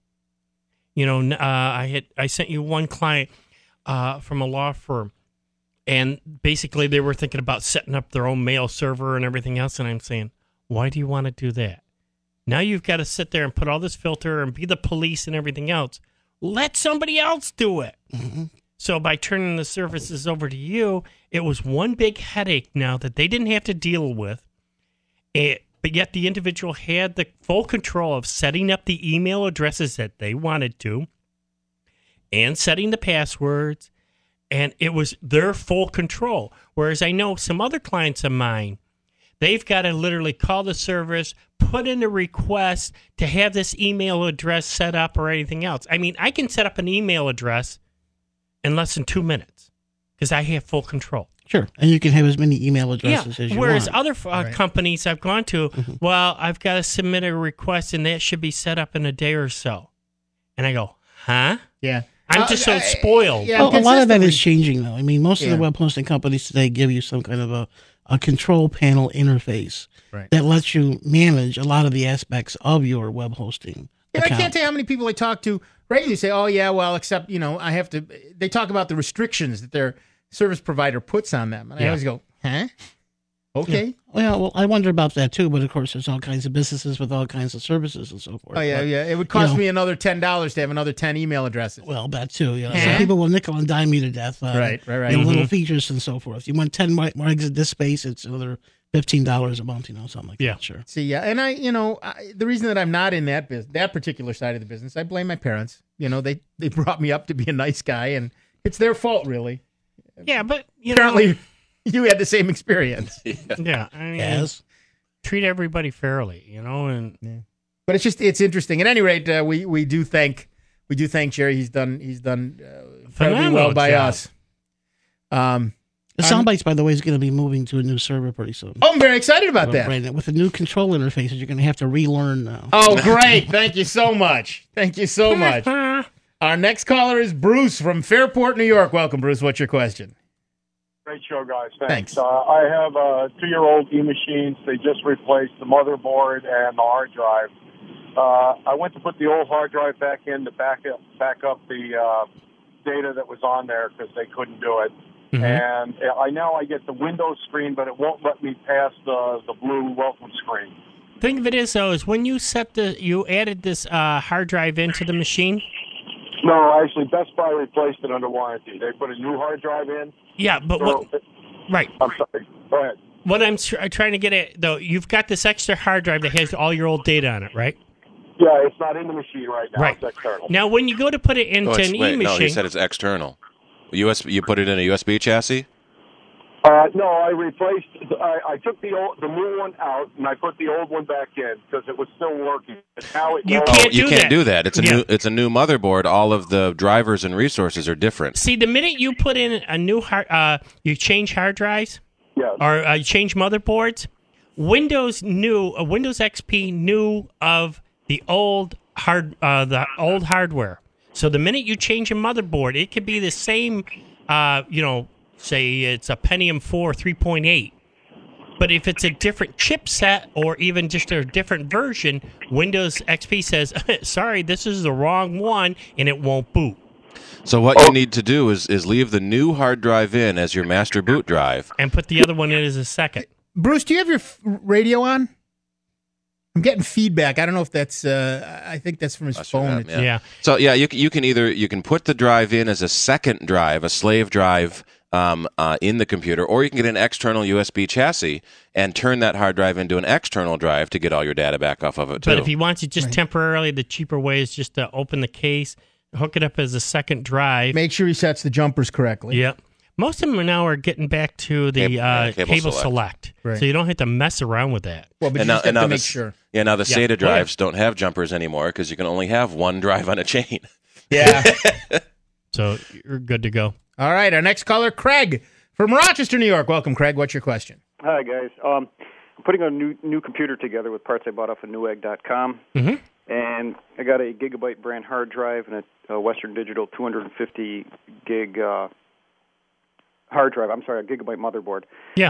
I sent you one client from a law firm, and basically they were thinking about setting up their own mail server and everything else. And I'm saying, why do you want to do that? Now you've got to sit there and put all this filter and be the police and everything else. Let somebody else do it. Mm-hmm. So by turning the services over to you, it was one big headache now that they didn't have to deal with. But yet the individual had the full control of setting up the email addresses that they wanted to and setting the passwords, and it was their full control. Whereas I know some other clients of mine, they've got to literally call the service, put in a request to have this email address set up or anything else. I mean, I can set up an email address in less than 2 minutes because I have full control. Sure, and you can have as many email addresses as you whereas want. Other companies I've gone to, well, I've got to submit a request, and that should be set up in a day or so. And I go, huh? Yeah. I'm just so spoiled. A lot of that is changing, though. I mean, most of the web hosting companies today give you some kind of a control panel interface that lets you manage a lot of the aspects of your web hosting account. I can't tell you how many people I talk to regularly say, oh, yeah, well, except, I have to, they talk about the restrictions that their service provider puts on them. And I always go, huh? Okay. Yeah. Well, I wonder about that too, but of course there's all kinds of businesses with all kinds of services and so forth. Oh, yeah, but, It would cost me another $10 to have another 10 email addresses. Well, that too. Some people will nickel and dime you to death. Right. Little features and so forth. You want 10 more exit disk space, it's another $15 a month, something like that. Sure. See, and the reason that I'm not in that particular side of the business, I blame my parents. They brought me up to be a nice guy, and it's their fault, really. Yeah, but apparently you had the same experience. Yeah, I mean, treat everybody fairly, and. Yeah. But it's interesting. At any rate, we do thank Jerry. He's done incredibly well by us. The Soundbites, by the way, is going to be moving to a new server pretty soon. Oh, I'm very excited about that. Right, with the new control interfaces, you're going to have to relearn now. Oh, great. Thank you so much. Our next caller is Bruce from Fairport, New York. Welcome, Bruce. What's your question? Great show, guys. Thanks. I have 2-year-old E-machines. They just replaced the motherboard and the hard drive. I went to put the old hard drive back in to back up the data that was on there because they couldn't do it. Mm-hmm. And I get the Windows screen, but it won't let me pass the blue welcome screen. Thing of it is, though, is when you added this hard drive into the machine. No, actually, Best Buy replaced it under warranty. They put a new hard drive in. Yeah, but right. I'm sorry. Go ahead. What I'm trying to get at, though, you've got this extra hard drive that has all your old data on it, right? Yeah, it's not in the machine right now. Right. It's external. Now, when you go to put it into an E-machine... No, he said it's external. You put it in a USB chassis? No, I replaced. I took the new one out and I put the old one back in because it was still working. Now you can't do that. It's a new motherboard. All of the drivers and resources are different. See, the minute you put in a new you change hard drives, or you change motherboards. Windows XP knew of the old hardware. So the minute you change a motherboard, it could be the same, say it's a Pentium 4 3.8. But if it's a different chipset or even just a different version, Windows XP says, sorry, this is the wrong one, and it won't boot. So what you need to do is leave the new hard drive in as your master boot drive. And put the other one in as a second. Bruce, do you have your radio on? I'm getting feedback. I don't know if that's. I think that's from his phone. Yeah. So you can put the drive in as a second drive, a slave drive, in the computer, or you can get an external USB chassis and turn that hard drive into an external drive to get all your data back off of it too. But if he wants it just temporarily, the cheaper way is just to open the case, hook it up as a second drive. Make sure he sets the jumpers correctly. Yep. Most of them now are getting back to the cable select. Right. So you don't have to mess around with that. Well, but you just have to make sure. Yeah, now the SATA drives don't have jumpers anymore because you can only have one drive on a chain. Yeah. So you're good to go. All right, our next caller, Craig from Rochester, New York. Welcome, Craig. What's your question? Hi, guys. I'm putting a new computer together with parts I bought off of Newegg.com. Mm-hmm. And I got a Gigabyte brand hard drive and a Western Digital 250 gig hard drive. I'm sorry, a Gigabyte motherboard. Yeah.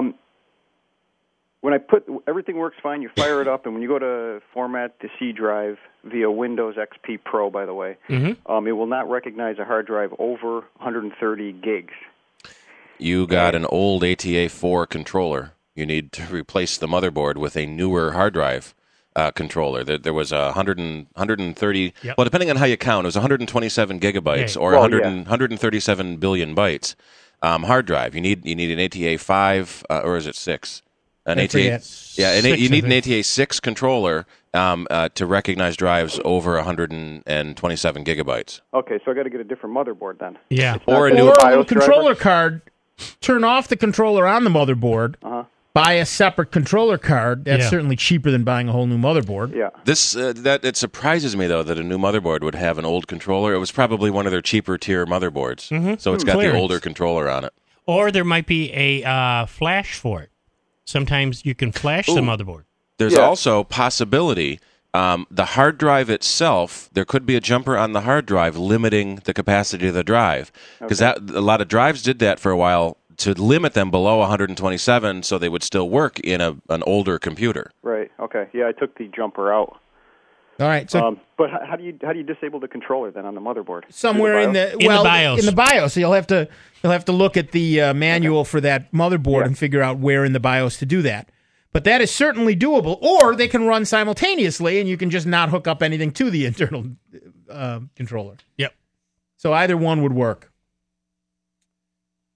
When everything works fine, you fire it up, and when you go to format the C drive via Windows XP Pro, by the way, it will not recognize a hard drive over 130 gigs. You got an old ATA4 controller. You need to replace the motherboard with a newer hard drive controller. There was 130, well, depending on how you count, it was 127 gigabytes or 137 billion bytes hard drive. You need an ATA5, or is it 6? An ATA, you need an ATA6 controller to recognize drives over 127 gigabytes. Okay, so I got to get a different motherboard then. Yeah, or a new controller card. Turn off the controller on the motherboard. Buy a separate controller card. That's certainly cheaper than buying a whole new motherboard. Yeah. It surprises me though that a new motherboard would have an old controller. It was probably one of their cheaper tier motherboards, so it's got the older controller on it. Or there might be a flash for it. Sometimes you can flash the motherboard. There's also possibility. The hard drive itself, there could be a jumper on the hard drive limiting the capacity of the drive. Because a lot of drives did that for a while to limit them below 127 so they would still work in an older computer. Right, okay. Yeah, I took the jumper out. All right. So, but how do you disable the controller then on the motherboard? Somewhere in the BIOS. In the BIOS. So you'll have to look at the manual for that motherboard and figure out where in the BIOS to do that. But that is certainly doable. Or they can run simultaneously, and you can just not hook up anything to the internal controller. Yep. So either one would work.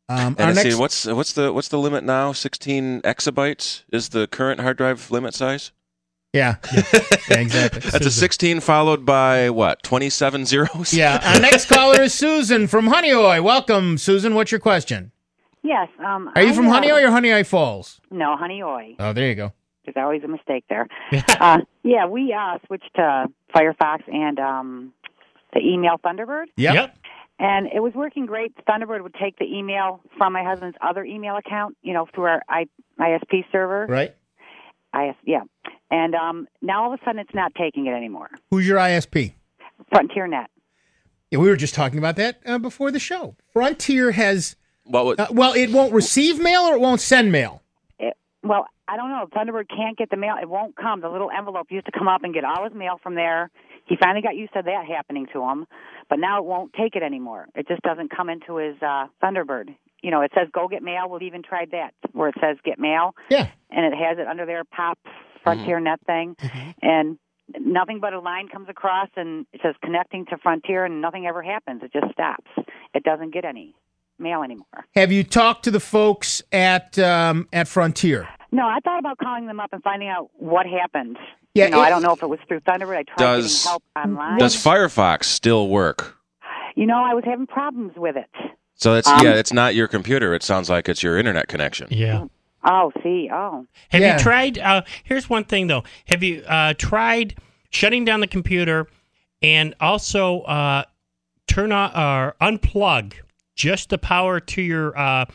And let's see, what's the limit now? 16 exabytes is the current hard drive limit size? Yeah, exactly. That's a 16 followed by, 27 zeros? Yeah. Our next caller is Susan from Honeoye. Welcome, Susan. What's your question? Yes. Are you from Honeoye or Honeoye Falls? No, Honeoye. Oh, there you go. There's always a mistake there. We switched to Firefox and the email Thunderbird. Yep. And it was working great. Thunderbird would take the email from my husband's other email account, through our ISP server. Right. And now all of a sudden it's not taking it anymore. Who's your ISP? FrontierNet. Yeah, we were just talking about that before the show. Frontier has... it won't receive mail or it won't send mail? I don't know. Thunderbird can't get the mail. It won't come. The little envelope used to come up and get all his mail from there. He finally got used to that happening to him, but now it won't take it anymore. It just doesn't come into his Thunderbird. It says go get mail. We've even tried that, where it says get mail. Yeah. And it has it under their pop FrontierNet thing. Mm-hmm. And nothing but a line comes across and it says connecting to Frontier, and nothing ever happens. It just stops. It doesn't get any mail anymore. Have you talked to the folks at Frontier? No, I thought about calling them up and finding out what happened. Yeah, I don't know if it was through Thunderbird. I tried getting help online. Does Firefox still work? I was having problems with it. So it's not your computer. It sounds like it's your internet connection. Yeah. Oh, see. Oh. Have you tried? Here's one thing though. Have you tried shutting down the computer and also turn on or unplug just the power to your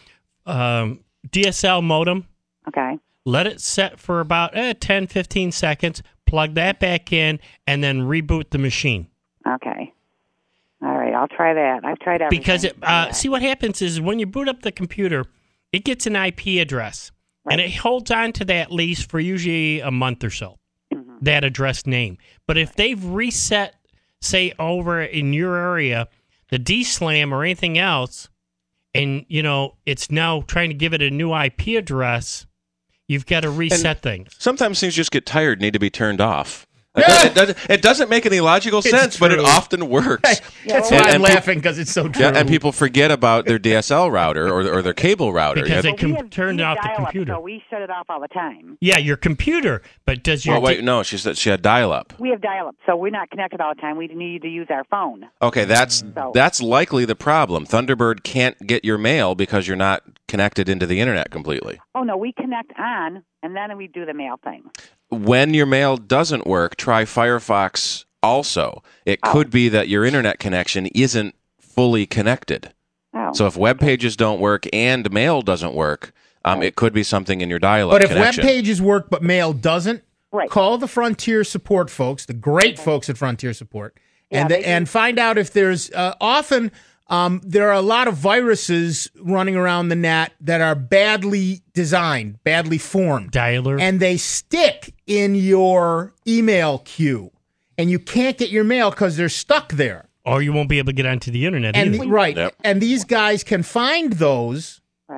DSL modem? Okay. Let it set for about 10, 15 seconds. Plug that back in, and then reboot the machine. Okay. All right, I'll try that. I've tried everything. Because see what happens is when you boot up the computer, it gets an IP address, and it holds on to that lease for usually a month or so, that address name. But if they've reset, say, over in your area, the DSLAM or anything else, and, it's now trying to give it a new IP address, you've got to reset things. Sometimes things just get tired and need to be turned off. It doesn't make any logical sense, but it often works. That's why I'm laughing, because it's so true. Yeah, and people forget about their DSL router or their cable router. Because they turned off the computer. So we shut it off all the time. Yeah, your computer, but does your... no, she said she had dial-up. We have dial-up, so we're not connected all the time. We need to use our phone. Okay, that's likely the problem. Thunderbird can't get your mail because you're not connected into the internet completely. Oh, no, we connect on, and then we do the mail thing. When your mail doesn't work, try Firefox also. It could be that your internet connection isn't fully connected. Oh. So if web pages don't work and mail doesn't work, it could be something in your dial-up connection. But if connection. web pages work but mail doesn't, call the Frontier support folks, the great folks at Frontier Support, and find out if there's often... there are a lot of viruses running around the net that are badly designed, badly formed. Dialer. And they stick in your email queue. And you can't get your mail because they're stuck there. Or you won't be able to get onto the internet either. Right. And these guys can find those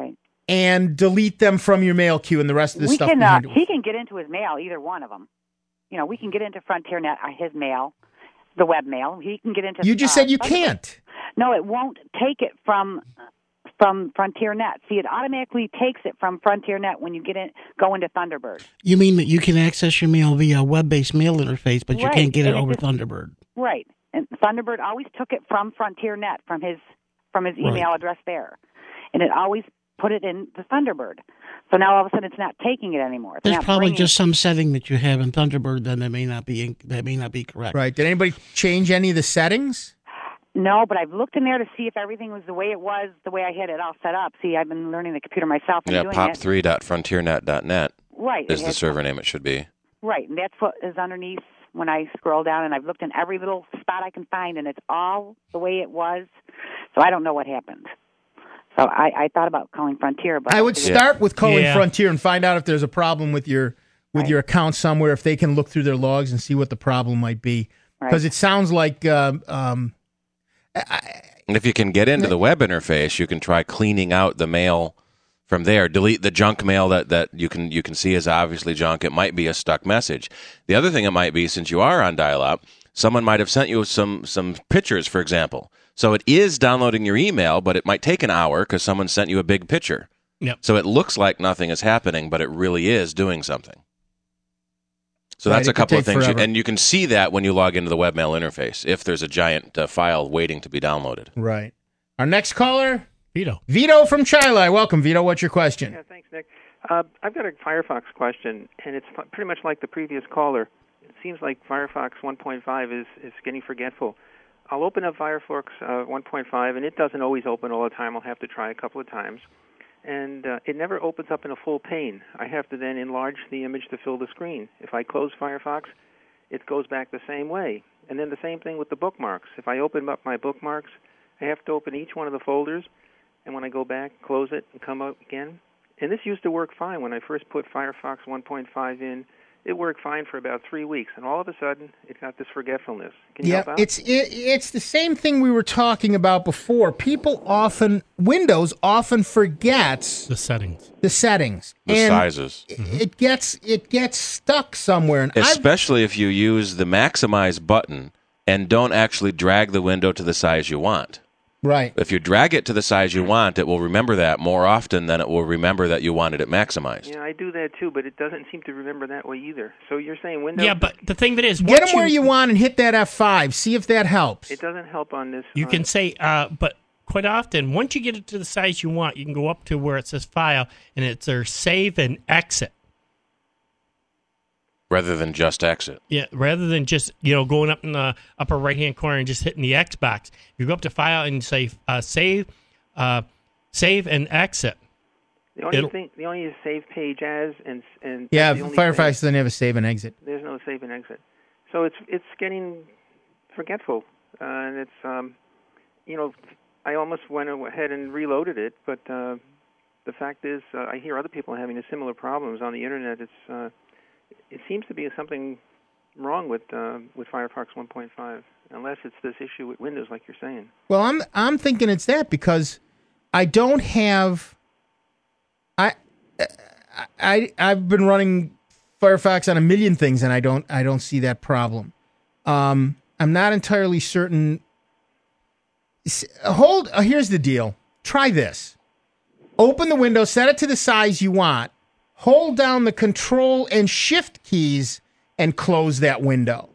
and delete them from your mail queue and the rest of the stuff behind it. He can get into his mail, either one of them. We can get into FrontierNet, his mail, the web mail. He can get into... You just said you can't. No, it won't take it from FrontierNet. See, it automatically takes it from FrontierNet when you go into Thunderbird. You mean that you can access your mail via a web-based mail interface, but you can't get it over Thunderbird? Right. And Thunderbird always took it from FrontierNet, from his email address there. And it always put it in the Thunderbird. So now all of a sudden it's not taking it anymore. There's probably just some setting that you have in Thunderbird then that may not be correct. Right. Did anybody change any of the settings? No, but I've looked in there to see if everything was the way it was, the way I had it all set up. See, I've been learning the computer myself and doing it. pop3.frontiernet.net is the server name it should be. Right, and that's what is underneath when I scroll down, and I've looked in every little spot I can find, and it's all the way it was. So I don't know what happened. So I thought about calling Frontier. But I would start with calling Frontier and find out if there's a problem with your account somewhere, if they can look through their logs and see what the problem might be. Because it sounds like... and if you can get into the web interface, you can try cleaning out the mail from there. Delete the junk mail that you can see is obviously junk. It might be a stuck message. The other thing it might be, since you are on dial-up, someone might have sent you some pictures, for example. So it is downloading your email, but it might take an hour because someone sent you a big picture. Yep. So it looks like nothing is happening, but it really is doing something. So that's a couple of things. And you can see that when you log into the webmail interface, if there's a giant file waiting to be downloaded. Right. Our next caller, Vito. Vito from Chili. Welcome, Vito. What's your question? Yeah, thanks, Nick. I've got a Firefox question, and it's pretty much like the previous caller. It seems like Firefox 1.5 is getting forgetful. I'll open up Firefox 1.5, and it doesn't always open all the time. I'll have to try a couple of times. And it never opens up in a full pane. I have to then enlarge the image to fill the screen. If I close Firefox, it goes back the same way. And then the same thing with the bookmarks. If I open up my bookmarks, I have to open each one of the folders, and when I go back, close it and come out again. And this used to work fine. When I first put Firefox 1.5 in, it worked fine for about 3 weeks, and all of a sudden, it got this forgetfulness. Can you help out? It's the same thing we were talking about before. Windows often forgets the settings. The sizes. It gets stuck somewhere. And especially if you use the maximize button and don't actually drag the window to the size you want. Right. If you drag it to the size you want, it will remember that more often than it will remember that you wanted it maximized. Yeah, I do that too, but it doesn't seem to remember that way either. So you're saying Windows... Yeah, but the thing that is... Get them where you want and hit that F5. See if that helps. It doesn't help on this... You can say, but quite often, once you get it to the size you want, you can go up to where it says File, and it's their Save and Exit. Rather than just exit. Yeah, rather than just going up in the upper right-hand corner and just hitting the X box. You go up to File and say Save and Exit. The only save page as and yeah, Firefox doesn't have a save and exit. There's no save and exit, so it's getting forgetful, and it's I almost went ahead and reloaded it, but the fact is I hear other people having similar problems on the internet. It seems to be something wrong with Firefox 1.5, unless it's this issue with Windows, like you're saying. Well, I'm thinking it's that because I don't have I've been running Firefox on a million things, and I don't see that problem. I'm not entirely certain. Here's the deal. Try this. Open the window, set it to the size you want. Hold down the Control and Shift keys and close that window.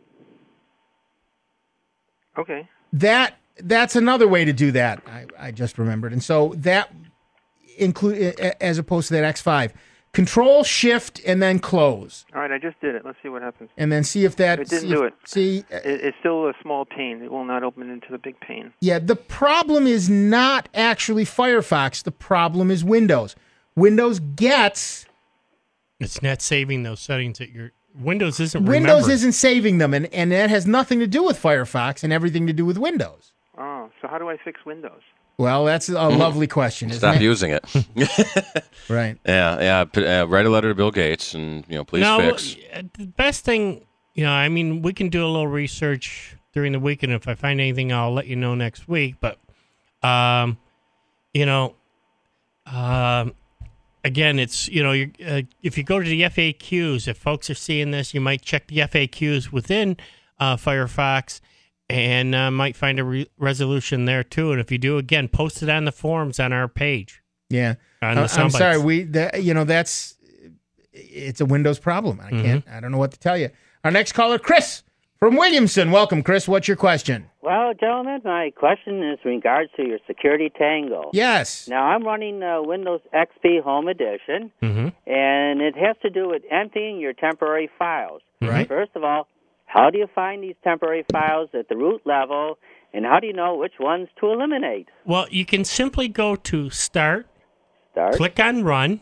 Okay. That's another way to do that. I just remembered. And so that include as opposed to that X5. Control, Shift, and then close. All right, I just did it. Let's see what happens. And then see if that... It didn't do it. See, it's still a small pane. It will not open into the big pane. Yeah, the problem is not actually Firefox. The problem is Windows. Windows gets... It's not saving those settings that your Windows isn't saving them, and that has nothing to do with Firefox and everything to do with Windows. Oh, so how do I fix Windows? Well, that's a lovely question, isn't it? Stop using it. Right. Yeah. Write a letter to Bill Gates and please fix. The best thing, we can do a little research during the week, and if I find anything, I'll let you know next week. But, again, it's, if you go to the FAQs, if folks are seeing this, you might check the FAQs within Firefox and might find a resolution there, too. And if you do, again, post it on the forums on our page. Yeah. I'm sorry. It's a Windows problem. I don't know what to tell you. Our next caller, Chris from Williamson. Welcome, Chris. What's your question? Well, gentlemen, my question is in regards to your Security Tango. Yes. Now, I'm running Windows XP Home Edition, and it has to do with emptying your temporary files. Right. First of all, how do you find these temporary files at the root level, and how do you know which ones to eliminate? Well, you can simply go to Start, click on Run,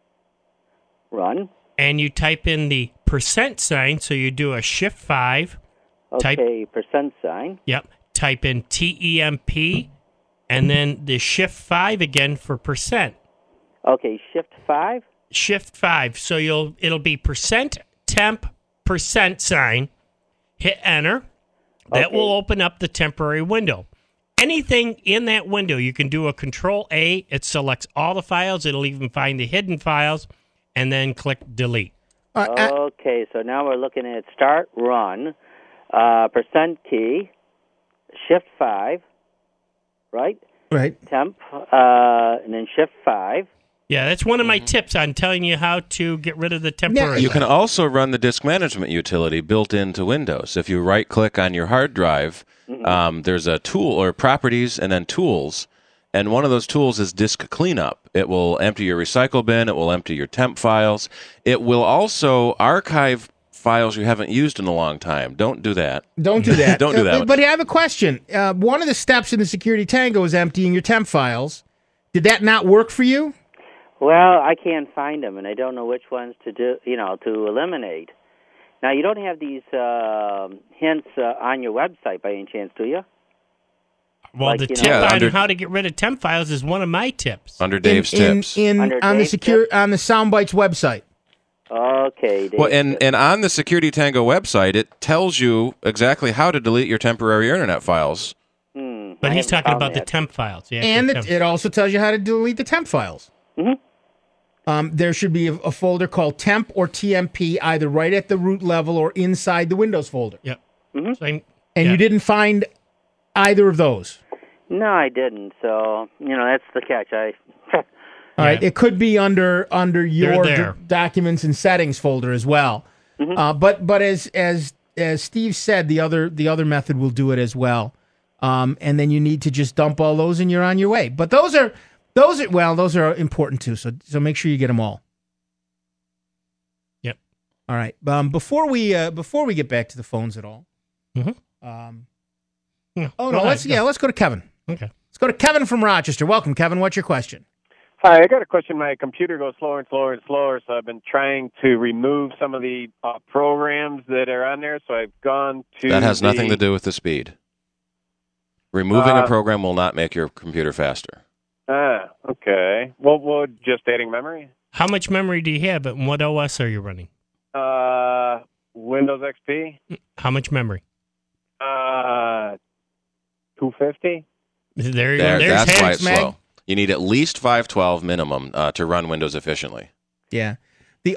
and you type in the %sign, so you do a Shift 5. Okay, %sign. Yep. Type in TEMP, and then the Shift 5 again for %. Okay, Shift 5? Shift 5. So it'll be %temp %sign. Hit Enter. That will open up the temporary window. Anything in that window, you can do a Control A. It selects all the files. It'll even find the hidden files, and then click Delete. Okay, so now we're looking at Start, Run, % key, Shift 5, right? Right. Temp, and then shift 5. Yeah, that's one of my tips on telling you how to get rid of the temporary. You can also run the disk management utility built into Windows. If you right-click on your hard drive, there's a tool or properties and then tools, and one of those tools is disk cleanup. It will empty your recycle bin. It will empty your temp files. It will also archive files you haven't used in a long time. Don't do that. Don't do that. Don't do that. But I have a question. One of the steps in the Security Tango is emptying your temp files. Did that not work for you? Well, I can't find them, and I don't know which ones to do. To eliminate. Now, you don't have these hints on your website by any chance, do you? Well, the tip on how to get rid of temp files is one of my tips. Under Dave's tips. On the Soundbites website. Okay. Dave. Well, and on the Security Tango website, it tells you exactly how to delete your temporary internet files. But he's talking about the temp files. And it also tells you how to delete the temp files. There should be a folder called temp or TMP either right at the root level or inside the Windows folder. Yep. And you didn't find either of those? No, I didn't. So, that's the catch. All right. It could be under your documents and settings folder as well. But as Steve said, the other method will do it as well. And then you need to just dump all those and you're on your way. But those are important too. So make sure you get them all. Yep. All right. Before we get back to the phones at all. Let's go to Kevin. Okay. Let's go to Kevin from Rochester. Welcome, Kevin. What's your question? Hi, I got a question. My computer goes slower and slower and slower, so I've been trying to remove some of the programs that are on there. So I've gone to That has nothing to do with the speed. Removing a program will not make your computer faster. Okay. Well, just adding memory? How much memory do you have, and what OS are you running? Windows XP. How much memory? 250. There you go. That's why it's slow. You need at least 512 minimum to run Windows efficiently. Yeah. The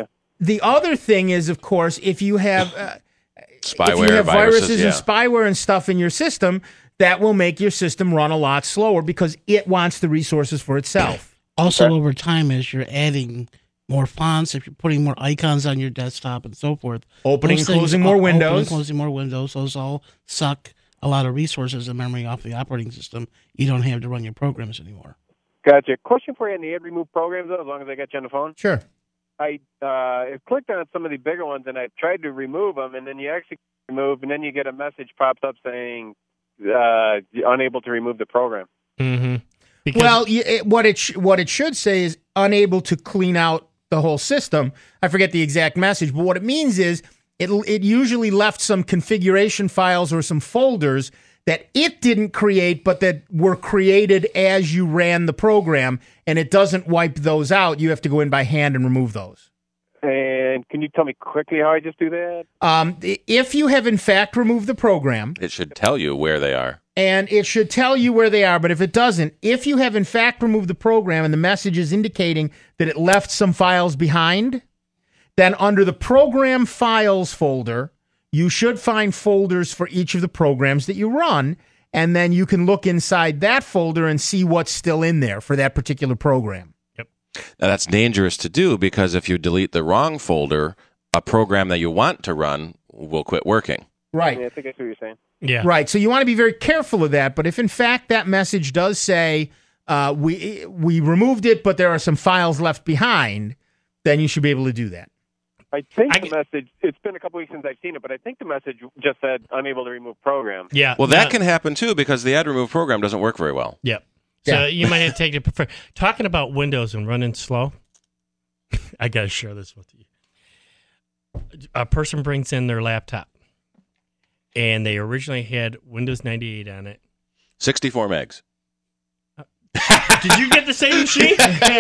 other thing is, of course, if you have spyware, viruses and spyware and stuff in your system, that will make your system run a lot slower because it wants the resources for itself. Also, over time, as you're adding more fonts, if you're putting more icons on your desktop and so forth, opening and closing more windows, those all suck a lot of resources and memory off the operating system. You don't have to run your programs anymore. Gotcha. Question for you on the add remove programs, though, as long as I got you on the phone. Sure. I clicked on some of the bigger ones, and I tried to remove them, and then you actually remove, and then you get a message pops up saying unable to remove the program. Well, what it should say is unable to clean out the whole system. I forget the exact message, but what it means is it usually left some configuration files or some folders that it didn't create, but that were created as you ran the program, and it doesn't wipe those out. You have to go in by hand and remove those. And can you tell me quickly how I just do that? If you have, in fact, removed the program... It should tell you where they are. And it should tell you where they are, but if it doesn't, if you have, in fact, removed the program and the message is indicating that it left some files behind, then under the Program Files folder, you should find folders for each of the programs that you run, and then you can look inside that folder and see what's still in there for that particular program. Now, that's dangerous to do because if you delete the wrong folder, a program that you want to run will quit working. Right. Yeah, I think I see what you're saying. Yeah. Right. So you want to be very careful of that. But if in fact that message does say we removed it, but there are some files left behind, then you should be able to do that. I think the message, it's been a couple weeks since I've seen it, but I think the message just said unable to remove program. Yeah. Well, that can happen too because the add remove program doesn't work very well. Yep. So you might have to take it. Talking about Windows and running slow, I got to share this with you. A person brings in their laptop, and they originally had Windows 98 on it. 64 megs. Did you get the same machine?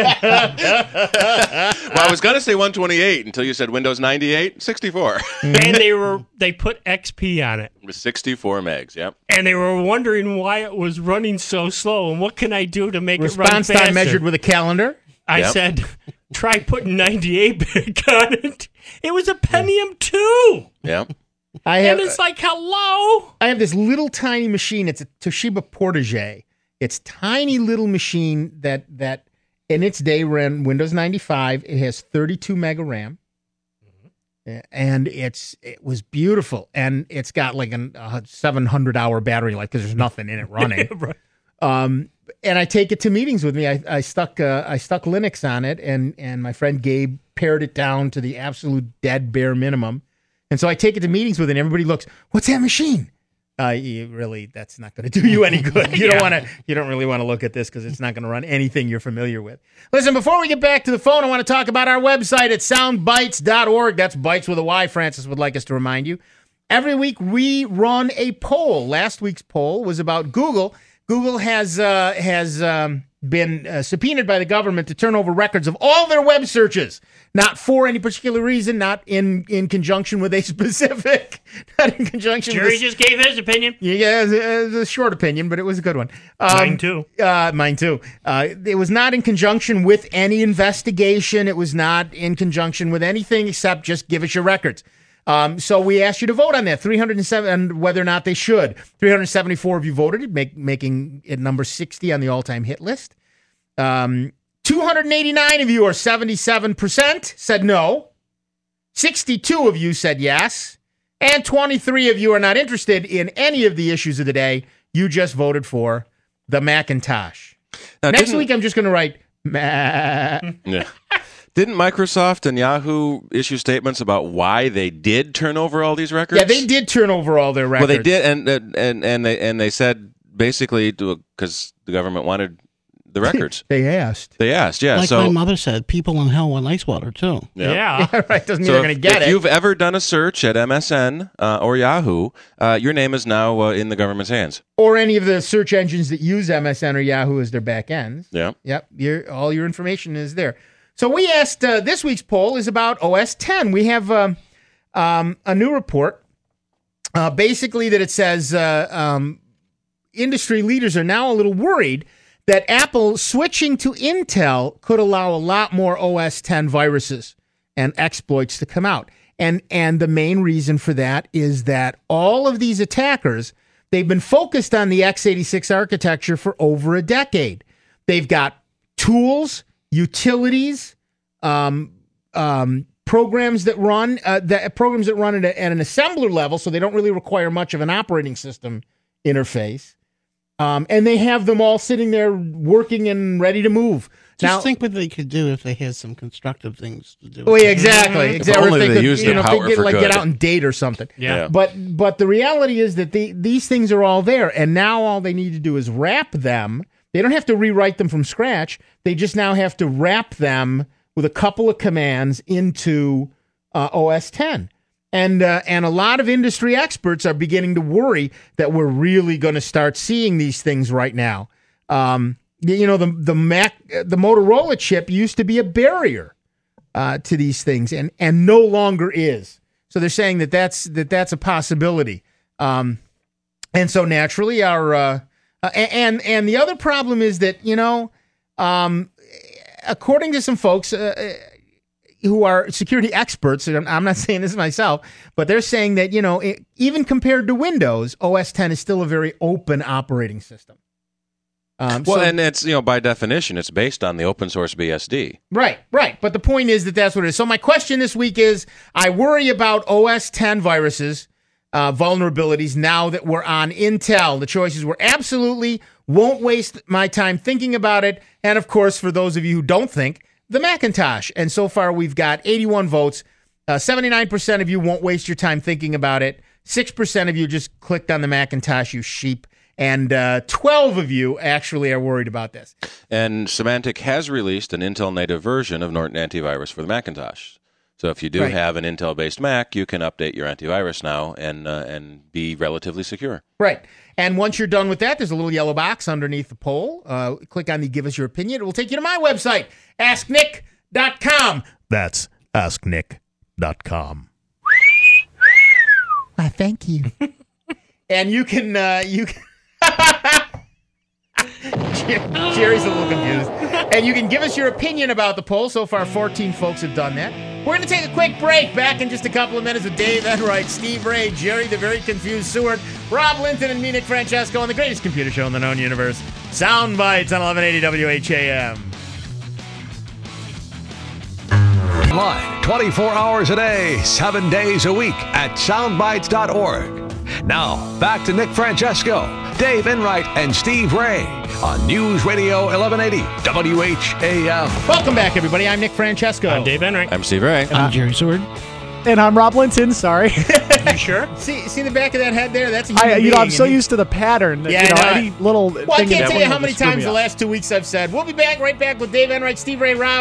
Well, I was going to say 128 until you said Windows 98, 64. And they put XP on it. It was 64 megs, yep. And they were wondering why it was running so slow and what can I do to make it run Response faster? time measured with a calendar. I said, try putting 98 back on it. It was a Pentium 2. Yep. And it's like, hello? I have this little tiny machine. It's a Toshiba Portage. It's tiny little machine that in its day ran Windows 95. It has 32 mega RAM. And it was beautiful, and it's got like a 700-hour battery life because there's nothing in it running. Right. And I take it to meetings with me. I stuck Linux on it, and my friend Gabe pared it down to the absolute dead bare minimum. And so I take it to meetings with it, and everybody looks, "What's that machine?" That's not going to do you any good. You don't really want to look at this because it's not going to run anything you're familiar with. Listen, before we get back to the phone, I want to talk about our website at soundbites.org. That's bites with a Y, Francis would like us to remind you. Every week we run a poll. Last week's poll was about Google. Google has been subpoenaed by the government to turn over records of all their web searches, not for any particular reason, not in conjunction with a specific, not in conjunction Jerry with... just gave his opinion. Yeah, it was a short opinion, but it was a good one. Mine too. Mine too. It was not in conjunction with any investigation. It was not in conjunction with anything except just give us your records. So we asked you to vote on that, 307, and whether or not they should. 374 of you voted, making it number 60 on the all-time hit list. 289 of you, or 77%, said no. 62 of you said yes. And 23 of you are not interested in any of the issues of the day. You just voted for the Macintosh. Now, next week, I'm just going to write, Yeah. Didn't Microsoft and Yahoo issue statements about why they did turn over all these records? Yeah, they did turn over all their records. Well, they did, and they said basically because the government wanted the records. They asked, yeah. Like my mother said, people in hell want ice water too. Yeah, right. Doesn't mean they're going to get it. If you've ever done a search at MSN or Yahoo, your name is now in the government's hands. Or any of the search engines that use MSN or Yahoo as their back ends. Yeah. Yep. All your information is there. So we asked, this week's poll is about OS X. We have a new report, basically that it says industry leaders are now a little worried that Apple switching to Intel could allow a lot more OS X viruses and exploits to come out. And the main reason for that is that all of these attackers, they've been focused on the x86 architecture for over a decade. They've got tools, utilities, programs that run at an assembler level, so they don't really require much of an operating system interface. And they have them all sitting there working and ready to move. Just think what they could do if they had some constructive things to do. Oh, yeah, exactly. If only they used the power for good. Get out and date or something. Yeah. But the reality is that these things are all there, and now all they need to do is wrap them. They don't have to rewrite them from scratch. They just now have to wrap them with a couple of commands into OS X. And a lot of industry experts are beginning to worry that we're really going to start seeing these things right now. The Motorola chip used to be a barrier to these things, and no longer is. So they're saying that's a possibility. And so naturally, our and the other problem is that according to some folks who are security experts, and I'm not saying this myself, but they're saying that even compared to Windows, OS X is still a very open operating system. And it's, by definition, it's based on the open source BSD. Right. But the point is that's what it is. So my question this week is, I worry about OS X viruses, vulnerabilities now that we're on Intel. The choices were absolutely won't waste my time thinking about it. And of course, for those of you who don't think, the Macintosh. And so far we've got 81 votes. 79% of you won't waste your time thinking about it. 6% of you just clicked on the Macintosh, you sheep. And 12 of you actually are worried about this. And Symantec has released an Intel native version of Norton Antivirus for the Macintosh. So if you do have an Intel-based Mac, you can update your antivirus now and be relatively secure. Right. And once you're done with that, there's a little yellow box underneath the poll. Click on the Give Us Your Opinion. It will take you to my website, AskNick.com. That's AskNick.com. Why, thank you. And you can Jerry's a little confused. And you can give us your opinion about the poll. So far, 14 folks have done that. We're going to take a quick break. Back in just a couple of minutes with Dave Enright, Steve Ray, Jerry the Very Confused Seward, Rob Linton, and me, Nick Francesco, on the greatest computer show in the known universe, Sound Bites on 1180 WHAM. Live 24 hours a day, 7 days a week at soundbites.org. Now, back to Nick Francesco, Dave Enright, and Steve Ray on News Radio 1180 WHAM. Welcome back, everybody. I'm Nick Francesco. I'm Dave Enright. I'm Steve Ray. I'm Jerry Seward. And I'm Rob Linton. Sorry. You sure? See the back of that head there? That's a human being. I'm so used to the pattern. That, any little. Well, I can't tell you how many times the last 2 weeks I've said, we'll be back, right back with Dave Enright, Steve Ray, Rob.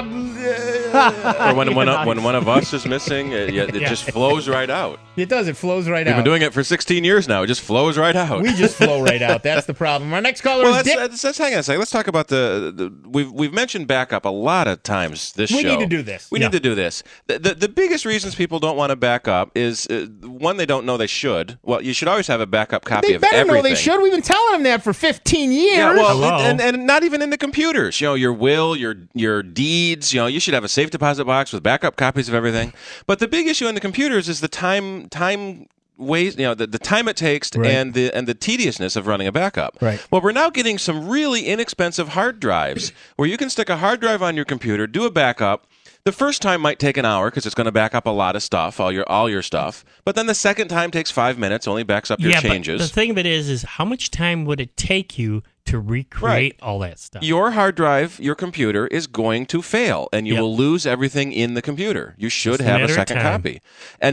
Or when one of us is missing, it just flows right out. It does. It flows right out. We've been doing it for 16 years now. It just flows right out. We just flow right out. That's the problem. Our next caller is Dick. Let's hang on a second. Let's talk about we've mentioned backup a lot of times this show. We need to do this. We need to do this. The biggest reasons people don't want to back up is, one, they don't know they should. Well, you should always have a backup copy of everything. They better know they should. We've been telling them that for 15 years. Yeah, well, and not even in the computers. Your will, your deeds. You should have a safe deposit box with backup copies of everything. But the big issue in the computers is the time ways, the time it takes, right, and the tediousness of running a backup. Right. Well, we're now getting some really inexpensive hard drives where you can stick a hard drive on your computer, do a backup. The first time might take an hour because it's going to back up a lot of stuff, all your stuff. But then the second time takes 5 minutes, only backs up your changes. But the thing of it is how much time would it take you to recreate all that stuff? Your hard drive, your computer, is going to fail, and you will lose everything in the computer. You should have a second copy. And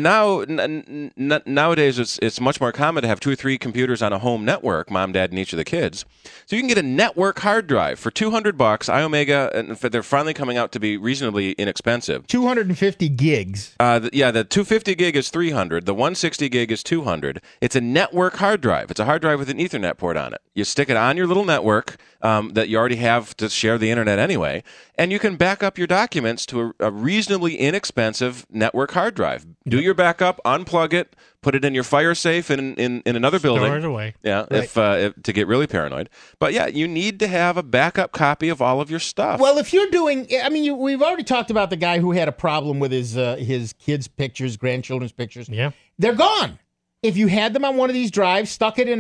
nowadays, it's much more common to have 2 or 3 computers on a home network, mom, dad, and each of the kids. So you can get a network hard drive for $200. iOmega, and they're finally coming out to be reasonably inexpensive. 250 gigs. The 250 gig is $300. The 160 gig is $200. It's a network hard drive. It's a hard drive with an Ethernet port on it. You stick it on your little network that you already have to share the internet anyway, and you can back up your documents to a reasonably inexpensive network hard drive. Do your backup, unplug it, put it in your fire safe in another building. Store it away. Yeah, right. if to get really paranoid. But yeah, you need to have a backup copy of all of your stuff. Well, if you're doing, we've already talked about the guy who had a problem with his kids' pictures, grandchildren's pictures. Yeah, they're gone. If you had them on one of these drives, stuck it in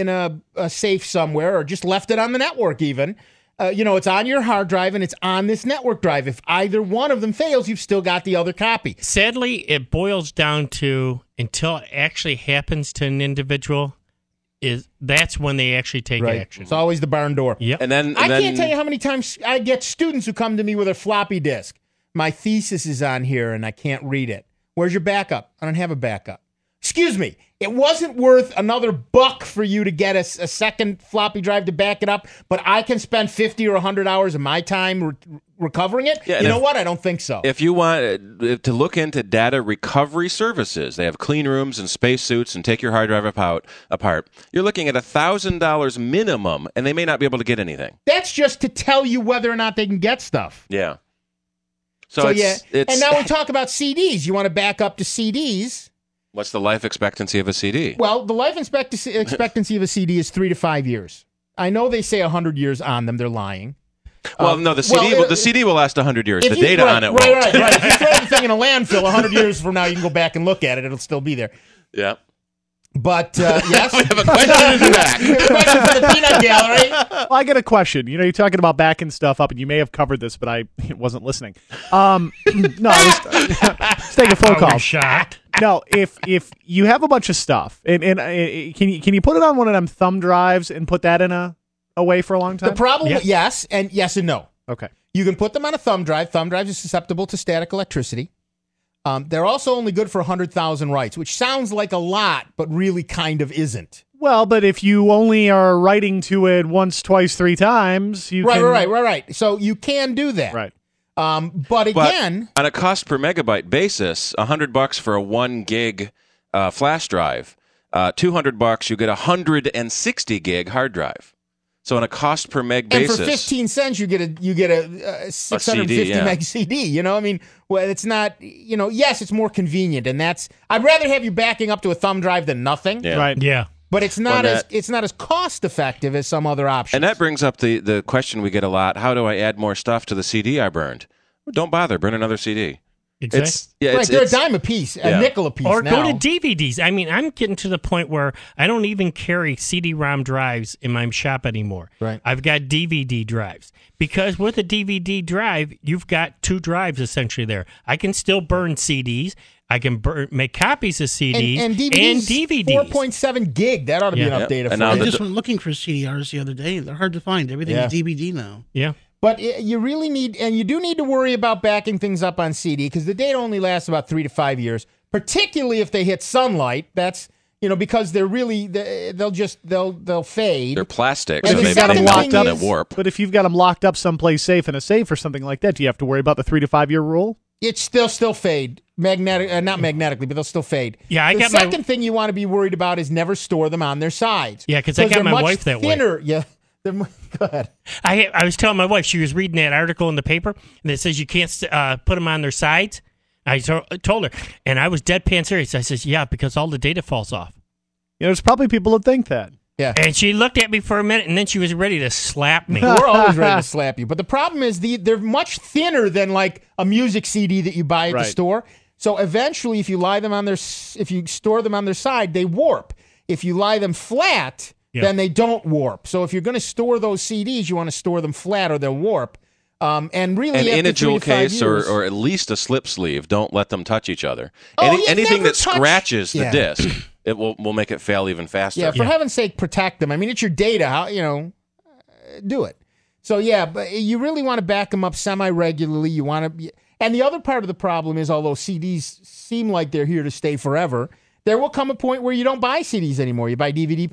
a safe somewhere, or just left it on the network even, it's on your hard drive and it's on this network drive. If either one of them fails, you've still got the other copy. Sadly, it boils down to, until it actually happens to an individual, that's when they actually take action. It's always the barn door. Yep. And then I can't tell you how many times I get students who come to me with a floppy disk. My thesis is on here and I can't read it. Where's your backup? I don't have a backup. Excuse me, it wasn't worth another $1 for you to get a second floppy drive to back it up, but I can spend 50 or 100 hours of my time recovering it? Yeah, you know what? I don't think so. If you want to look into data recovery services, they have clean rooms and spacesuits and take your hard drive apart. You're looking at $1,000 minimum, and they may not be able to get anything. That's just to tell you whether or not they can get stuff. Yeah. So it's, and now we talk about CDs. You want to back up to CDs. What's the life expectancy of a CD? Well, the life expectancy of a CD is 3 to 5 years. I know they say 100 years on them. They're lying. Well, no, the CD will last 100 years. The data on it won't. Right. If you throw the thing in a landfill, 100 years from now, you can go back and look at it. It'll still be there. Yeah. But, yes. We have a question in the back. We have a question for the peanut gallery. Well, I get a question. You're talking about backing stuff up, and you may have covered this, but I wasn't listening. No, let's take a phone call. Shocked. No, if you have a bunch of stuff, and can you put it on one of them thumb drives and put that in away for a long time? The problem, yes and no. Okay. You can put them on a thumb drive. Thumb drives are susceptible to static electricity. They're also only good for 100,000 writes, which sounds like a lot, but really kind of isn't. Well, but if you only are writing to it once, twice, 3 times, you can... Right. So you can do that. Right. But again... on a cost per megabyte basis, $100 for a 1 gig flash drive, $200 you get a 160 gig hard drive. So on a cost per meg basis, and for 15 cents you get a 650 meg CD. It's not. Yes, it's more convenient, and I'd rather have you backing up to a thumb drive than nothing. Yeah. Right. Yeah. But it's not as cost effective as some other options. And that brings up the question we get a lot: how do I add more stuff to the CD I burned? Well, don't bother. Burn another CD. Exactly. They're a dime a piece, a nickel a piece. Or now. go to DVDs. I mean, I'm getting to the point where I don't even carry CD-ROM drives in my shop anymore. Right. I've got DVD drives. Because with a DVD drive, you've got 2 drives essentially there. I can still burn CDs. I can make copies of CDs and DVDs. 4.7 gig. That ought to be enough data for you. I just went looking for CDRs the other day. They're hard to find. Everything is DVD now. Yeah. But you really need, and you do need to worry about backing things up on CD because the data only lasts about 3 to 5 years, particularly if they hit sunlight. That's, because they're really, they'll fade. They're plastic, and so they've got them locked up and warp. But if you've got them locked up someplace safe in a safe or something like that, do you have to worry about the 3 to 5 year rule? They'll still fade. Not magnetically, but they'll still fade. Yeah, the second thing you want to be worried about is never store them on their sides. Yeah, because I got my wife that thinner. way. Yeah. Go ahead. I was telling my wife, she was reading that article in the paper, and it says you can't put them on their sides. I told her, and I was deadpan serious. I says, yeah, because all the data falls off. There's probably people that think that. Yeah. And she looked at me for a minute, and then she was ready to slap me. We're always ready to slap you. But the problem is they're much thinner than like a music CD that you buy at the store. So eventually, if you store them on their side, they warp. If you lie them flat, then they don't warp. So if you're going to store those CDs, you want to store them flat or they'll warp. And really, in a jewel case years, or at least a slip sleeve, don't let them touch each other. Anything that scratches the disc, it will make it fail even faster. Yeah, for heaven's sake, protect them. I mean, it's your data. Do it. So but you really want to back them up semi-regularly. You want to, and the other part of the problem is, although CDs seem like they're here to stay forever, there will come a point where you don't buy CDs anymore. You buy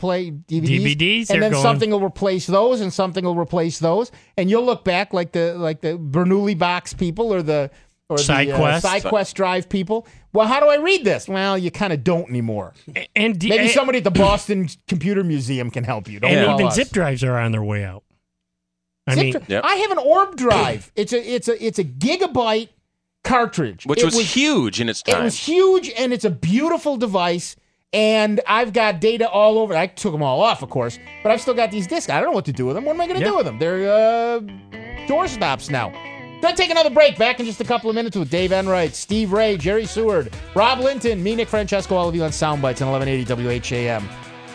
DVDs, and then something will replace those, and something will replace those, and you'll look back like the Bernoulli box people or the SideQuest drive people. Well, how do I read this? Well, you kind of don't anymore. And maybe somebody at the Boston Computer Museum can help you. And even zip drives are on their way out. I have an Orb drive. It's a gigabyte cartridge, which was huge in its time. It was huge, and it's a beautiful device. And I've got data all over. I took them all off, of course, but I've still got these discs. I don't know what to do with them. What am I going to do with them? They're doorstops now. Going to take another break. Back in just a couple of minutes with Dave Enright, Steve Ray, Jerry Seward, Rob Linton, me, Nick Francesco, all of you on Soundbites on 1180 WHAM.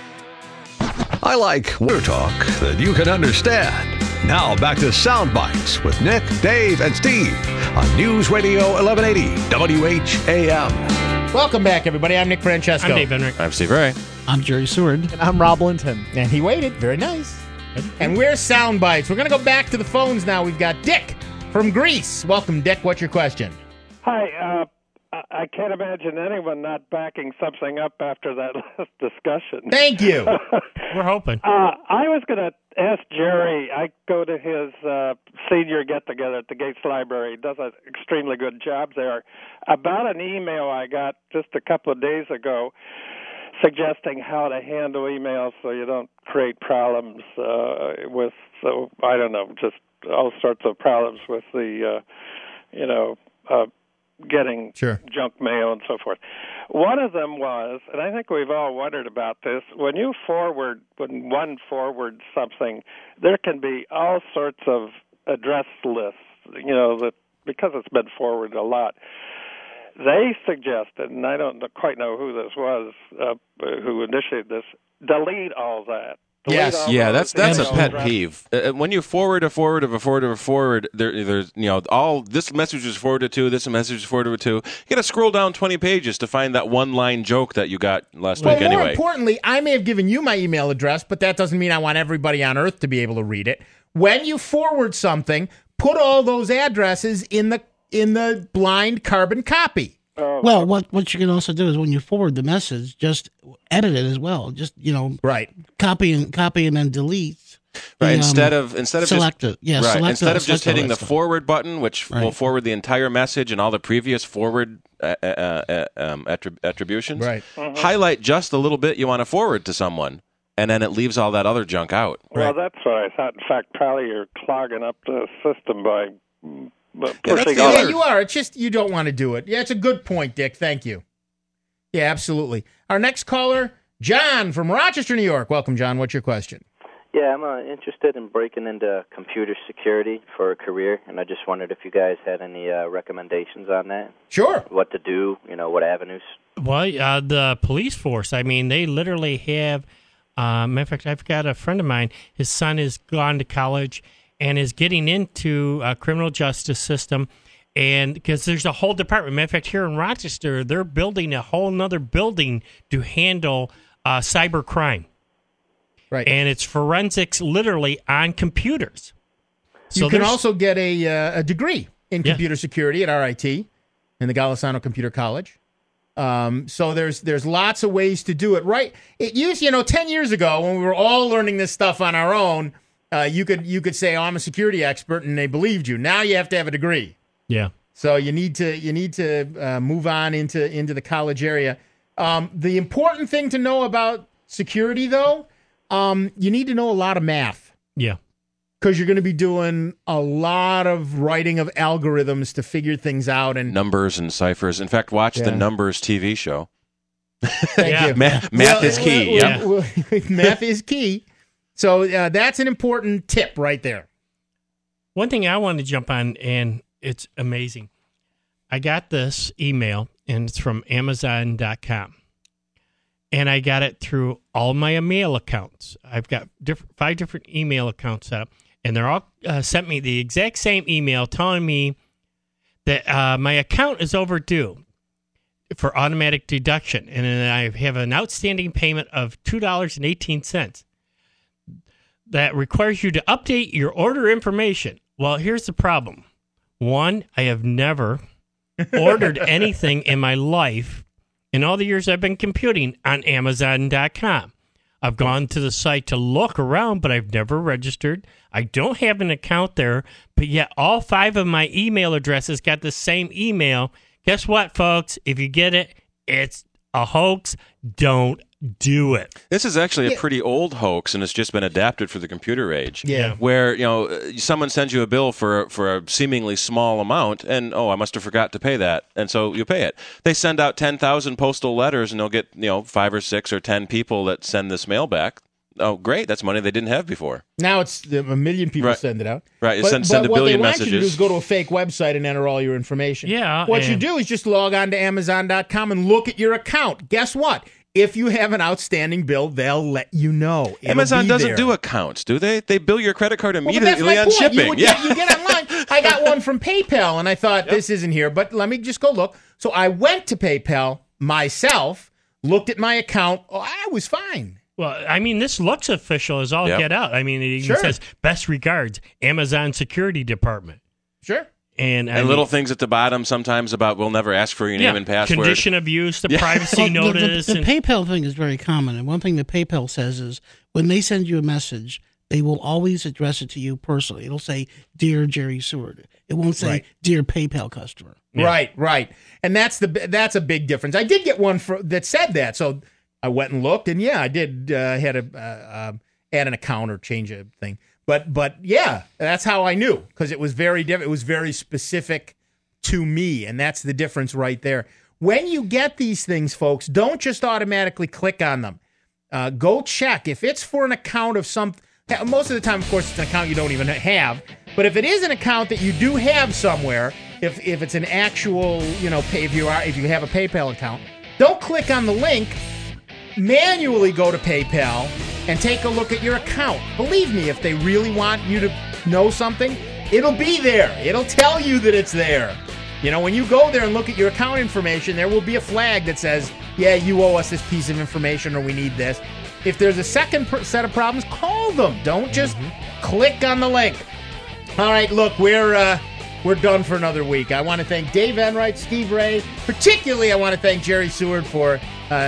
I like Word Talk that you can understand. Now back to Soundbites with Nick, Dave, and Steve on News Radio 1180 WHAM. Welcome back, everybody. I'm Nick Francesco. I'm Dave Enright. I'm Steve Ray. I'm Jerry Seward. And I'm Rob Linton. And he waited. Very nice. And we're Soundbites. We're going to go back to the phones now. We've got Dick from Greece. Welcome, Dick. What's your question? Hi. I can't imagine anyone not backing something up after that last discussion. Thank you. We're hoping. I was going to ask Jerry. I go to his senior get-together at the Gates Library. He does an extremely good job there. About an email I got just a couple of days ago suggesting how to handle emails so you don't create problems with, I don't know, just all sorts of problems with the, getting junk mail and so forth. One of them was, and I think we've all wondered about this, when one forwards something, there can be all sorts of address lists, that because it's been forwarded a lot. They suggested, and I don't quite know who this was who initiated this, delete all that. Yes, that's a pet peeve. When you forward a forward of a forward of a forward, there's all this message was forwarded to, this message was forwarded to. You got to scroll down 20 pages to find that one line joke that you got last week. Anyway, more importantly, I may have given you my email address, but that doesn't mean I want everybody on Earth to be able to read it. When you forward something, put all those addresses in the blind carbon copy. Well, what you can also do is when you forward the message, just edit it as well. Just copy and then delete. Right. Instead of select just, it. Yeah. Right. Select instead it, of just hitting the forward button, which will forward the entire message and all the previous forward attributions. Right. Highlight just a little bit you want to forward to someone, and then it leaves all that other junk out. Well, that's what I thought. In fact, probably you're clogging up the system by. You are. It's just you don't want to do it. Yeah, it's a good point, Dick. Thank you. Yeah, absolutely. Our next caller, John from Rochester, New York. Welcome, John. What's your question? Yeah, I'm interested in breaking into computer security for a career, and I just wondered if you guys had any recommendations on that. Sure. What to do, what avenues. Well, the police force, I mean, they literally have, matter of fact, I've got a friend of mine, his son has gone to college and is getting into criminal justice system, and because there's a whole department. Matter of fact, here in Rochester, they're building a whole nother building to handle cyber crime. Right. And it's forensics literally on computers. So you can also get a degree in computer security at RIT in the Golisano Computer College. So there's lots of ways to do it. Right. It used, 10 years ago when we were all learning this stuff on our own, you could say, oh, I'm a security expert, and they believed you. Now you have to have a degree. Yeah. So you need to move on into the college area. The important thing to know about security, though, you need to know a lot of math. Yeah. Because you're going to be doing a lot of writing of algorithms to figure things out. And numbers and ciphers. In fact, watch the Numbers TV show. Thank you. Math is key. Math is key. So that's an important tip right there. One thing I wanted to jump on, and it's amazing. I got this email, and it's from Amazon.com. And I got it through all my mail accounts. I've got 5 different email accounts set up, and they're all sent me the exact same email telling me that my account is overdue for automatic deduction, and then I have an outstanding payment of $2.18 that requires you to update your order information. Well, here's the problem. One, I have never ordered anything in my life in all the years I've been computing on Amazon.com. I've gone to the site to look around, but I've never registered. I don't have an account there, but yet all 5 of my email addresses got the same email. Guess what, folks? If you get it, it's a hoax. Don't do it. This is actually a pretty old hoax, and it's just been adapted for the computer age. Yeah. Where, someone sends you a bill for a seemingly small amount, and, I must have forgot to pay that, and so you pay it. They send out 10,000 postal letters, and they'll get, 5 or 6 or 10 people that send this mail back. Oh, great. That's money they didn't have before. Now it's a million people send it out. Right. Send a billion messages. What they want you to do is go to a fake website and enter all your information. Yeah. What you do is just log on to Amazon.com and look at your account. Guess what? If you have an outstanding bill, they'll let you know. Amazon doesn't do accounts, do they? They bill your credit card immediately on shipping. You get online. I got one from PayPal, and I thought, this isn't here, but let me just go look. So I went to PayPal myself, looked at my account. Oh, I was fine. Well, I mean, this looks official as all get out. I mean, it even says, best regards, Amazon Security Department. Sure. And little things at the bottom sometimes about we'll never ask for your name and password. Condition of use, the privacy notice. The PayPal thing is very common. And one thing that PayPal says is when they send you a message, they will always address it to you personally. It'll say, Dear Jerry Seward. It won't say, Dear PayPal customer. Yeah. Right. And that's a big difference. I did get one that said that. So I went and looked, and I did had to add an account or change a thing. But yeah, that's how I knew, because it was very different. It was very specific to me, and that's the difference right there. When you get these things, folks, don't just automatically click on them. Go check if it's for an account of some. Most of the time, of course, it's an account you don't even have. But if it is an account that you do have somewhere, if it's an actual, if you have a PayPal account, don't click on the link. Manually go to PayPal and take a look at your account. Believe me, if they really want you to know something, it'll be there. It'll tell you that it's there. When you go there and look at your account information, there will be a flag that says, you owe us this piece of information, or we need this. If there's a second set of problems, call them. Don't just click on the link. All right, look, we're done for another week. I want to thank Dave Enright, Steve Ray. Particularly, I want to thank Jerry Seward for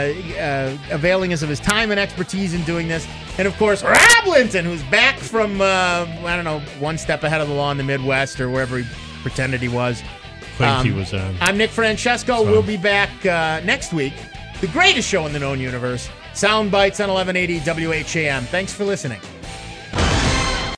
availing us of his time and expertise in doing this. And, of course, Rob Linton, who's back from, one step ahead of the law in the Midwest or wherever he pretended he was. He was I'm Nick Francesco. We'll be back next week. The greatest show in the known universe. Sound Bites on 1180 WHAM. Thanks for listening.